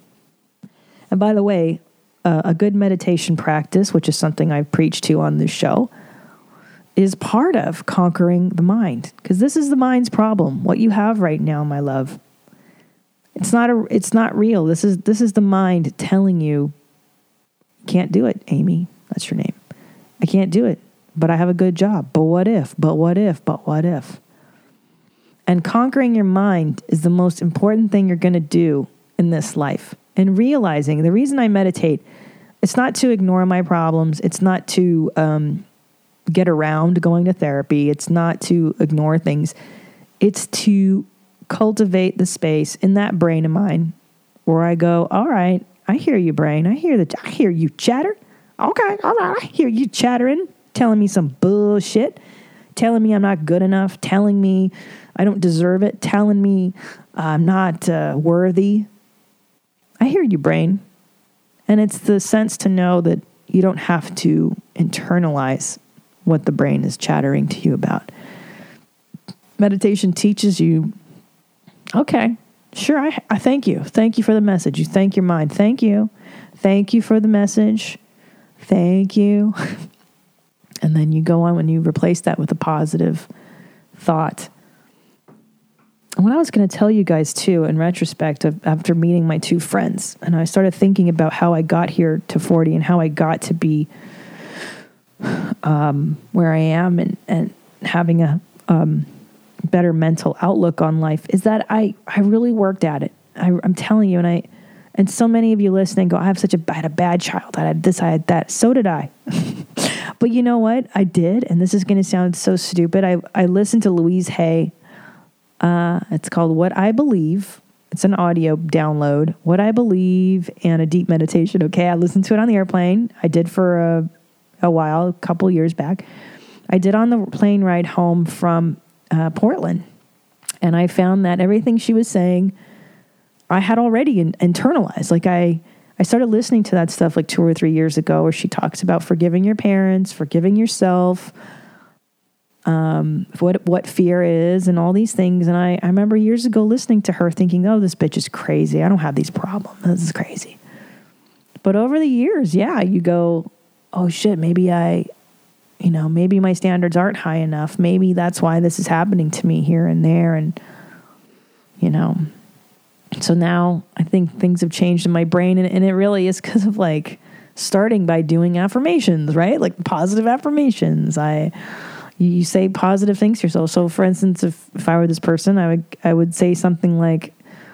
and by the way, uh, a good meditation practice, which is something I preach to on this show, is part of conquering the mind. Because this is the mind's problem. What you have right now, my love, it's not a, it's not real. This is this is the mind telling you, can't do it, Amy. That's your name. I can't do it, but I have a good job. But what if? But what if? But what if? And conquering your mind is the most important thing you're going to do in this life. And realizing the reason I meditate, it's not to ignore my problems. It's not to um, get around going to therapy. It's not to ignore things. It's to cultivate the space in that brain of mine where I go, all right, I hear you, brain. I hear the, I hear you chatter. Okay, all right, I hear you chattering, telling me some bullshit, telling me I'm not good enough, telling me I don't deserve it, telling me I'm not uh, worthy. I hear you, brain. And it's the sense to know that you don't have to internalize what the brain is chattering to you about. Meditation teaches you, okay, sure, I, I thank you. Thank you for the message. You thank your mind. Thank you. Thank you for the message. Thank you. And then you go on when you replace that with a positive thought. And what I was going to tell you guys too, in retrospect, of, after meeting my two friends, and I started thinking about how I got here to forty and how I got to be um, where I am and, and having a um, better mental outlook on life, is that I, I really worked at it. I, I'm telling you, and I and so many of you listening go, I have such a I had a bad childhood. I had this, I had that. So did I. But you know what? I did, and this is going to sound so stupid. I I listened to Louise Hay. Uh, it's called What I Believe. It's an audio download. What I Believe and a deep meditation. Okay, I listened to it on the airplane. I did for a, a while, a couple years back. I did on the plane ride home from uh, Portland. And I found that everything she was saying, I had already in, internalized. Like I, I started listening to that stuff like two or three years ago, where she talks about forgiving your parents, forgiving yourself, um, what what fear is, and all these things. And I, I remember years ago listening to her thinking, oh, this bitch is crazy. I don't have these problems. This is crazy. But over the years, yeah, you go, oh shit, maybe I, you know, maybe my standards aren't high enough. Maybe that's why this is happening to me here and there. And, you know, so now I think things have changed in my brain, and, and it really is because of like starting by doing affirmations, right? Like positive affirmations. I, you say positive things to yourself. So for instance, if, if I were this person, I would, I would say something like,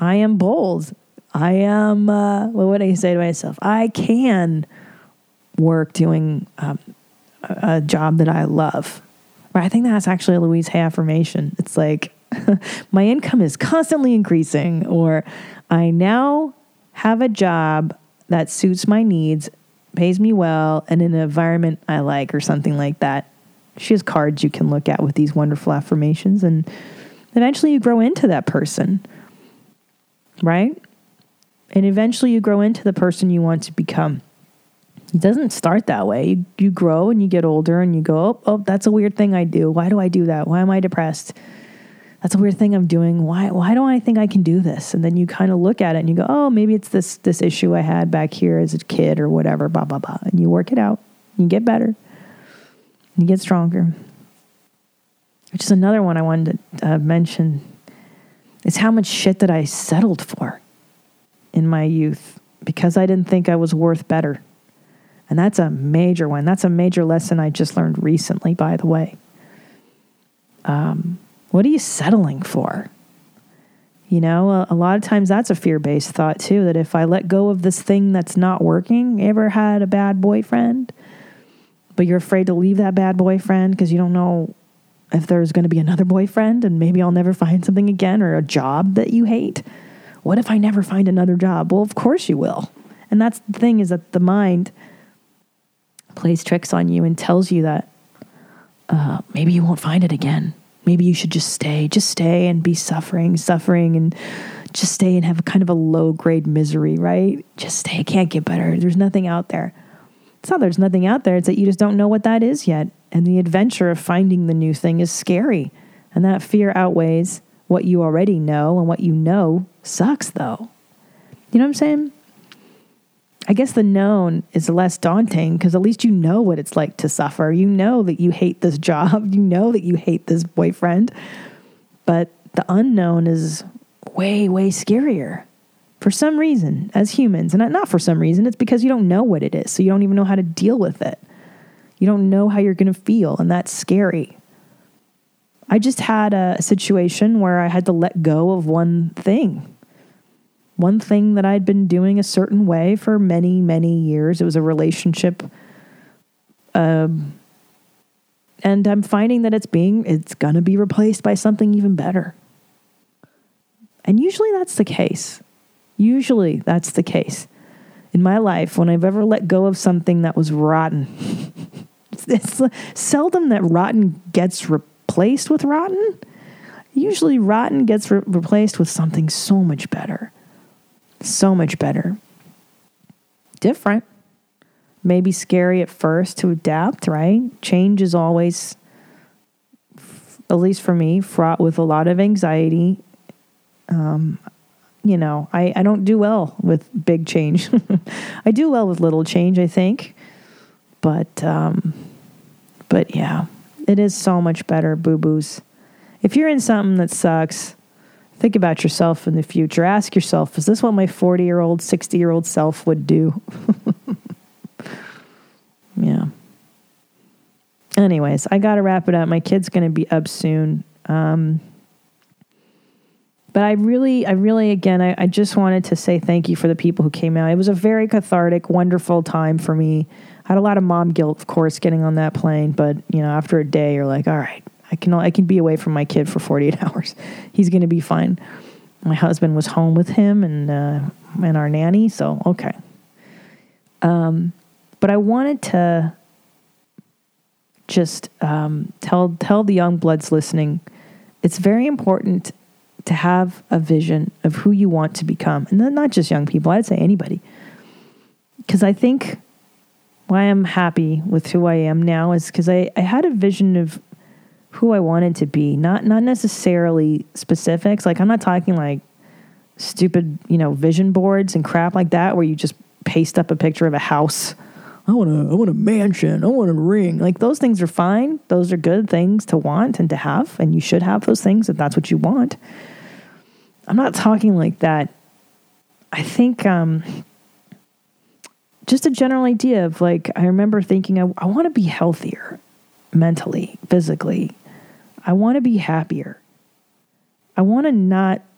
I am bold. I am, uh, what would I say to myself? I can work doing um, a, a job that I love. Right? I think that's actually a Louise Hay affirmation. It's like, my income is constantly increasing, or I now have a job that suits my needs, pays me well, and in an environment I like, or something like that. She has cards you can look at with these wonderful affirmations, and eventually you grow into that person, right? And eventually you grow into the person you want to become. It doesn't start that way. You, you grow and you get older and you go, oh, oh, that's a weird thing I do. Why do I do that? Why am I depressed? That's a weird thing I'm doing. Why why do I think I can do this? And then you kind of look at it and you go, oh, maybe it's this this issue I had back here as a kid or whatever, blah, blah, blah. And you work it out. You get better. You get stronger. Which is another one I wanted to uh, mention. It's how much shit that I settled for in my youth because I didn't think I was worth better. And that's a major one. That's a major lesson I just learned recently, by the way. Um, what are you settling for? You know, a, a lot of times that's a fear-based thought too, that if I let go of this thing that's not working, you ever had a bad boyfriend, but you're afraid to leave that bad boyfriend because you don't know if there's going to be another boyfriend and maybe I'll never find something again, or a job that you hate? What if I never find another job? Well, of course you will. And that's the thing, is that the mind plays tricks on you and tells you that uh, maybe you won't find it again. Maybe you should just stay, just stay and be suffering, suffering, and just stay and have a kind of a low-grade misery, right? Just stay. It can't get better. There's nothing out there. It's not there's nothing out there. It's that you just don't know what that is yet. And the adventure of finding the new thing is scary. And that fear outweighs what you already know, and what you know sucks, though. You know what I'm saying? I guess the known is less daunting because at least you know what it's like to suffer. You know that you hate this job. You know that you hate this boyfriend. But the unknown is way, way scarier for some reason as humans. And not for some reason. It's because you don't know what it is. So you don't even know how to deal with it. You don't know how you're going to feel. And that's scary. I just had a situation where I had to let go of one thing. One thing that I'd been doing a certain way for many, many years. It was a relationship. Um, and I'm finding that it's being, it's going to be replaced by something even better. And usually that's the case. Usually that's the case. In my life, when I've ever let go of something that was rotten, it's, it's seldom that rotten gets replaced with rotten. Usually rotten gets re- replaced with something so much better. So much better. Different. Maybe scary at first to adapt, right? Change is always, at least for me, fraught with a lot of anxiety. Um, you know, I, I don't do well with big change. I do well with little change, I think. But, um, but yeah, it is so much better, boo-boos. If you're in something that sucks, think about yourself in the future. Ask yourself, is this what my forty-year-old, sixty-year-old self would do? Yeah. Anyways, I got to wrap it up. My kid's going to be up soon. Um, but I really, I really, again, I, I just wanted to say thank you for the people who came out. It was a very cathartic, wonderful time for me. I had a lot of mom guilt, of course, getting on that plane. But, you know, after a day, you're like, all right. I can I can be away from my kid for forty-eight hours. He's going to be fine. My husband was home with him and uh, and our nanny, so okay. Um, but I wanted to just um, tell tell the young bloods listening, it's very important to have a vision of who you want to become, and then not just young people. I'd say anybody, because I think why I'm happy with who I am now is because I, I had a vision of who I wanted to be, not not necessarily specifics. Like, I'm not talking like stupid, you know, vision boards and crap like that where you just paste up a picture of a house. I want a, I want a mansion. I want a ring. Like, those things are fine. Those are good things to want and to have, and you should have those things if that's what you want. I'm not talking like that. I think um, just a general idea of, like, I remember thinking I, I want to be healthier mentally, physically. I want to be happier. I want to not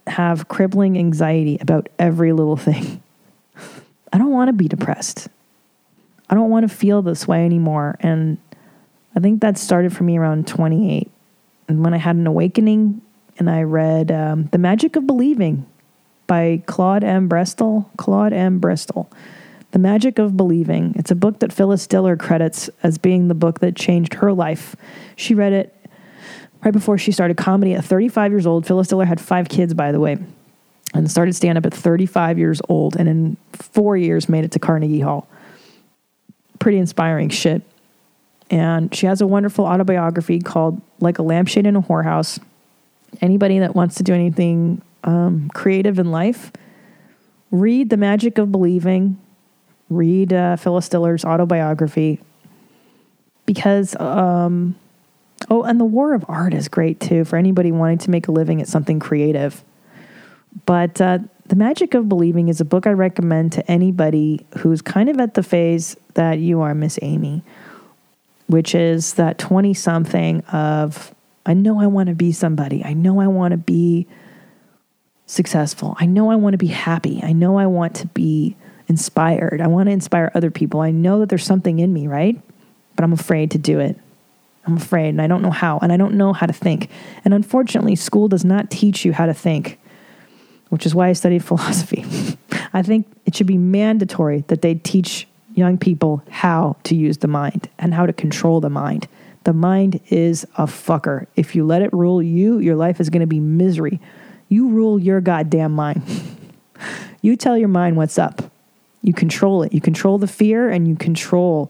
have crippling anxiety about every little thing. I don't want to be depressed. I don't want to feel this way anymore. And I think that started for me around twenty-eight. And when I had an awakening and I read um, The Magic of Believing by Claude M. Bristol. Claude M. Bristol. The Magic of Believing. It's a book that Phyllis Diller credits as being the book that changed her life. She read it right before she started comedy at thirty-five years old. Phyllis Diller had five kids, by the way, and started stand-up at thirty-five years old, and in four years made it to Carnegie Hall. Pretty inspiring shit. And she has a wonderful autobiography called Like a Lampshade in a Whorehouse. Anybody that wants to do anything um, creative in life, read The Magic of Believing. Read uh, Phyllis Diller's autobiography. Because, um, oh, and The War of Art is great too for anybody wanting to make a living at something creative. But uh, The Magic of Believing is a book I recommend to anybody who's kind of at the phase that you are, Miss Amy, which is that twenty-something of, I know I want to be somebody. I know I want to be successful. I know I want to be happy. I know I want to be inspired. I want to inspire other people. I know that there's something in me, right? But I'm afraid to do it. I'm afraid, and I don't know how, and I don't know how to think. And unfortunately, school does not teach you how to think, which is why I studied philosophy. I think it should be mandatory that they teach young people how to use the mind and how to control the mind. The mind is a fucker. If you let it rule you, your life is going to be misery. You rule your goddamn mind. You tell your mind what's up. You control it. You control the fear, and you control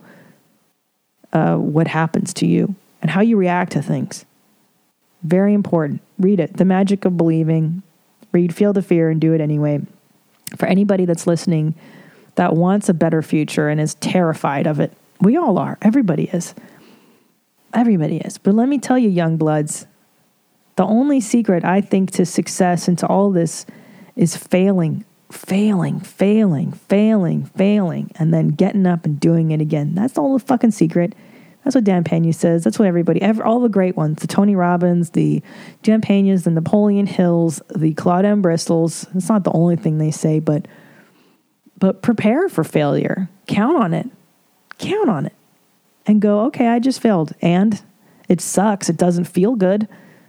uh, what happens to you and how you react to things. Very important. Read it. The Magic of Believing. Read Feel the Fear and Do It Anyway. For anybody that's listening that wants a better future and is terrified of it. We all are. Everybody is. Everybody is. But let me tell you, young bloods, the only secret, I think, to success and to all this is failing, failing, failing, failing, failing, and then getting up and doing it again. That's all the fucking secret. That's what Dan Pena says. That's what everybody, every, all the great ones, the Tony Robbins, the Dan Penas, the Napoleon Hills, the Claude M. Bristols. It's not the only thing they say, but but prepare for failure. Count on it. Count on it. And go, okay, I just failed. And it sucks. It doesn't feel good.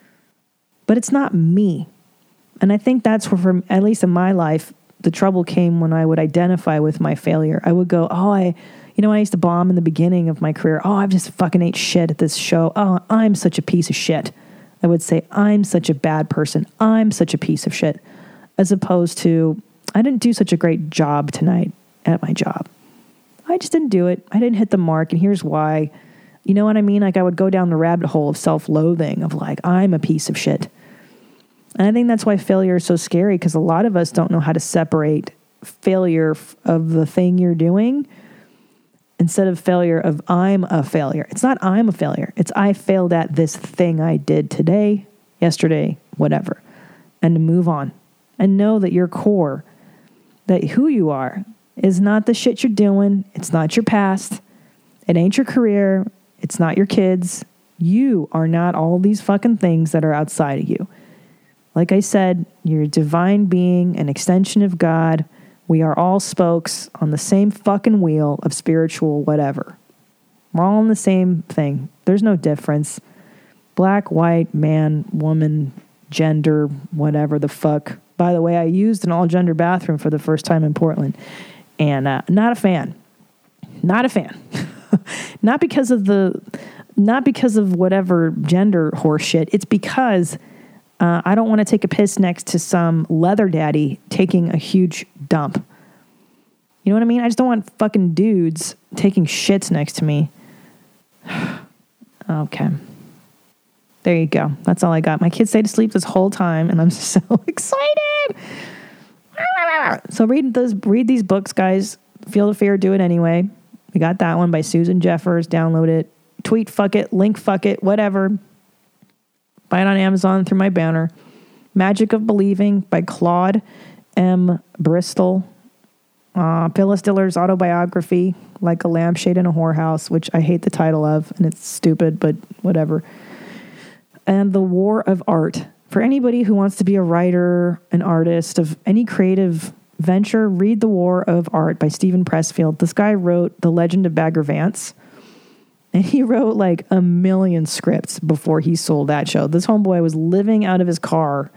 But it's not me. And I think that's where, for, at least in my life, the trouble came when I would identify with my failure. I would go, oh, I, you know, I used to bomb in the beginning of my career. Oh, I've just fucking ate shit at this show. Oh, I'm such a piece of shit. I would say, I'm such a bad person. I'm such a piece of shit. As opposed to, I didn't do such a great job tonight at my job. I just didn't do it. I didn't hit the mark, and here's why. You know what I mean? Like, I would go down the rabbit hole of self-loathing, of like, I'm a piece of shit. And I think that's why failure is so scary, because a lot of us don't know how to separate failure of the thing you're doing instead of failure of I'm a failure. It's not I'm a failure. It's I failed at this thing I did today, yesterday, whatever. And to move on. And know that your core, that who you are, is not the shit you're doing. It's not your past. It ain't your career. It's not your kids. You are not all these fucking things that are outside of you. Like I said, you're a divine being, an extension of God. We are all spokes on the same fucking wheel of spiritual whatever. We're all in the same thing. There's no difference. Black, white, man, woman, gender, whatever the fuck. By the way, I used an all-gender bathroom for the first time in Portland. And uh, not a fan. Not a fan. Not because of the, not because of whatever gender horse shit. It's because uh, I don't want to take a piss next to some leather daddy taking a huge dump. You know what I mean? I just don't want fucking dudes taking shits next to me. Okay. There you go. That's all I got. My kids stayed asleep this whole time, and I'm so excited. So read those, read these books, guys. Feel the Fear, Do It Anyway. We got that one by Susan Jeffers. Download it. Tweet fuck it. Link fuck it. Whatever. Buy it on Amazon through my banner. Magic of Believing by Claude M. Bristol. Uh, Phyllis Diller's autobiography, Like a Lampshade in a Whorehouse, which I hate the title of, and it's stupid, but whatever. And The War of Art For anybody who wants to be a writer, an artist of any creative venture, read The War of Art by Stephen Pressfield. This guy wrote The Legend of Bagger Vance, and he wrote like a million scripts before he sold that show. This homeboy was living out of his car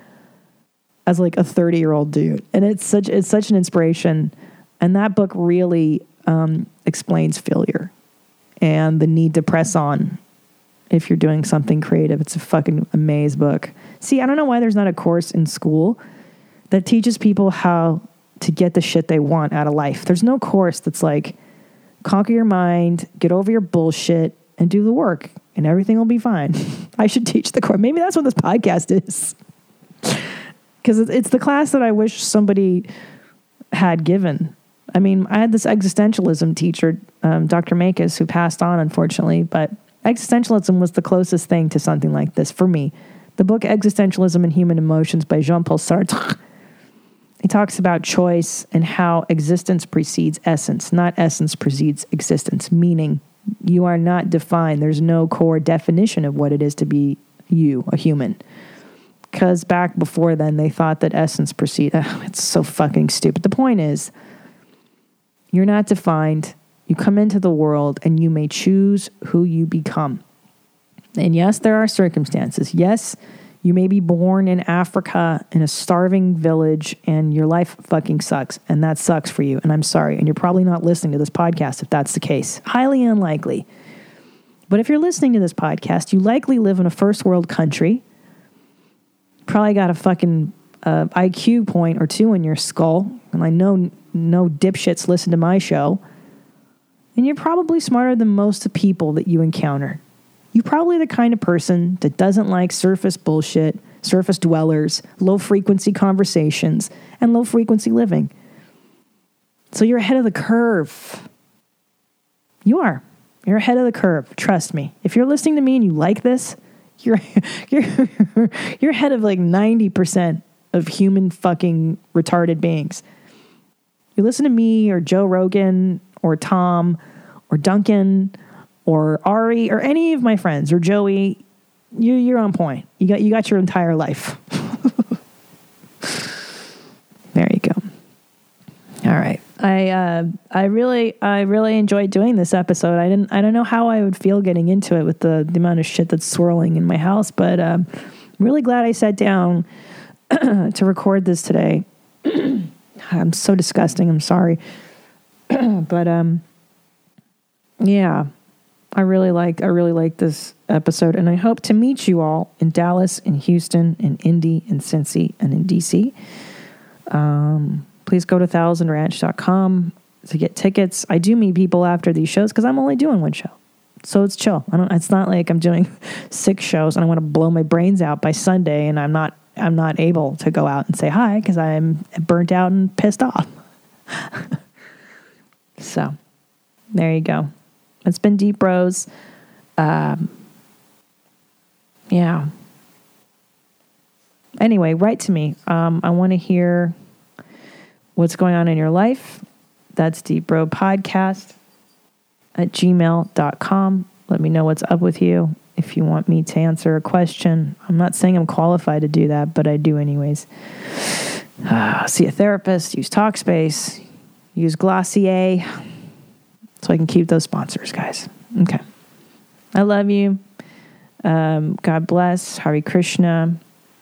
as like a thirty-year-old dude, and it's such it's such an inspiration. And that book really um, explains failure and the need to press on if you're doing something creative. It's a fucking amazing book. See, I don't know why there's not a course in school that teaches people how to get the shit they want out of life. There's no course that's like, conquer your mind, get over your bullshit, and do the work, and everything will be fine. I should teach the course. Maybe that's what this podcast is. Because it's the class that I wish somebody had given. I mean, I had this existentialism teacher, um, Doctor Makis, who passed on, unfortunately, but existentialism was the closest thing to something like this for me. The book Existentialism and Human Emotions by Jean-Paul Sartre, he talks about choice and how existence precedes essence, not essence precedes existence, meaning you are not defined. There's no core definition of what it is to be you, a human. Because back before then, they thought that essence precede. Ugh, it's so fucking stupid. The point is, you're not defined. You come into the world and you may choose who you become. And yes, there are circumstances. Yes, you may be born in Africa in a starving village and your life fucking sucks. And that sucks for you. And I'm sorry. And you're probably not listening to this podcast if that's the case. Highly unlikely. But if you're listening to this podcast, you likely live in a first world country. Probably got a fucking uh, I Q point or two in your skull. And I know no dipshits listen to my show. And you're probably smarter than most people that you encounter. You're probably the kind of person that doesn't like surface bullshit, surface dwellers, low-frequency conversations, and low-frequency living. So you're ahead of the curve. You are. You're ahead of the curve. Trust me. If you're listening to me and you like this, you're you're you're ahead of like ninety percent of human fucking retarded beings. You listen to me or Joe Rogan or Tom or Duncan or Ari, or any of my friends, or Joey, you, you're on point. You got you got your entire life. There you go. All right. I uh, I really I really enjoyed doing this episode. I didn't I don't know how I would feel getting into it with the, the amount of shit that's swirling in my house, but um, I'm really glad I sat down to record this today. I'm so disgusting. I'm sorry, but um, yeah. I really like I really like this episode, and I hope to meet you all in Dallas, in Houston, in Indy, in Cincy, and in D C. Um, please go to thousand ranch dot com to get tickets. I do meet people after these shows because I'm only doing one show, so it's chill. I don't. It's not like I'm doing six shows and I want to blow my brains out by Sunday, and I'm not. I'm not able to go out and say hi because I'm burnt out and pissed off. So, there you go. It's been Deep Bros. Um, yeah. Anyway, write to me. Um, I want to hear what's going on in your life. That's Deep Bro Podcast at gmail dot com. Let me know what's up with you. If you want me to answer a question, I'm not saying I'm qualified to do that, but I do anyways. Uh, see a therapist, use Talkspace, use Glossier. So I can keep those sponsors, guys. Okay. I love you. Um, God bless. Hare Krishna.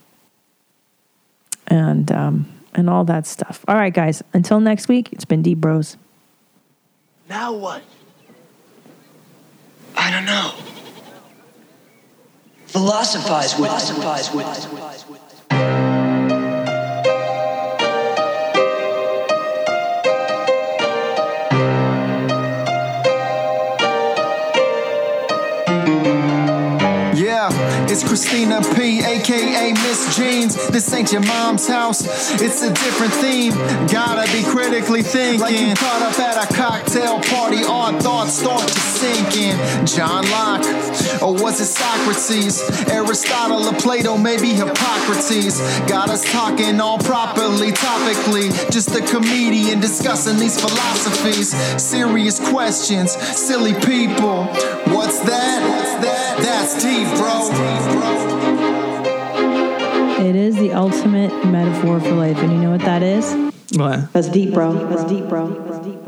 And um, and all that stuff. All right, guys. Until next week, it's been Deep Bros. Now what? I don't know. Philosophize with Philosophize with It's Christina P, a k a. Miss Jeans. This ain't your mom's house, it's a different theme. Gotta be critically thinking. Like you caught up at a cocktail party, odd thoughts start to sink in. John Locke, or was it Socrates? Aristotle or Plato, maybe Hippocrates. Got us talking all properly, topically. Just a comedian discussing these philosophies. Serious questions, silly people. What's that? What's that? That's deep, bro. It is the ultimate metaphor for life, and you know what that is? What? That's deep, bro. That's deep, bro. That's deep.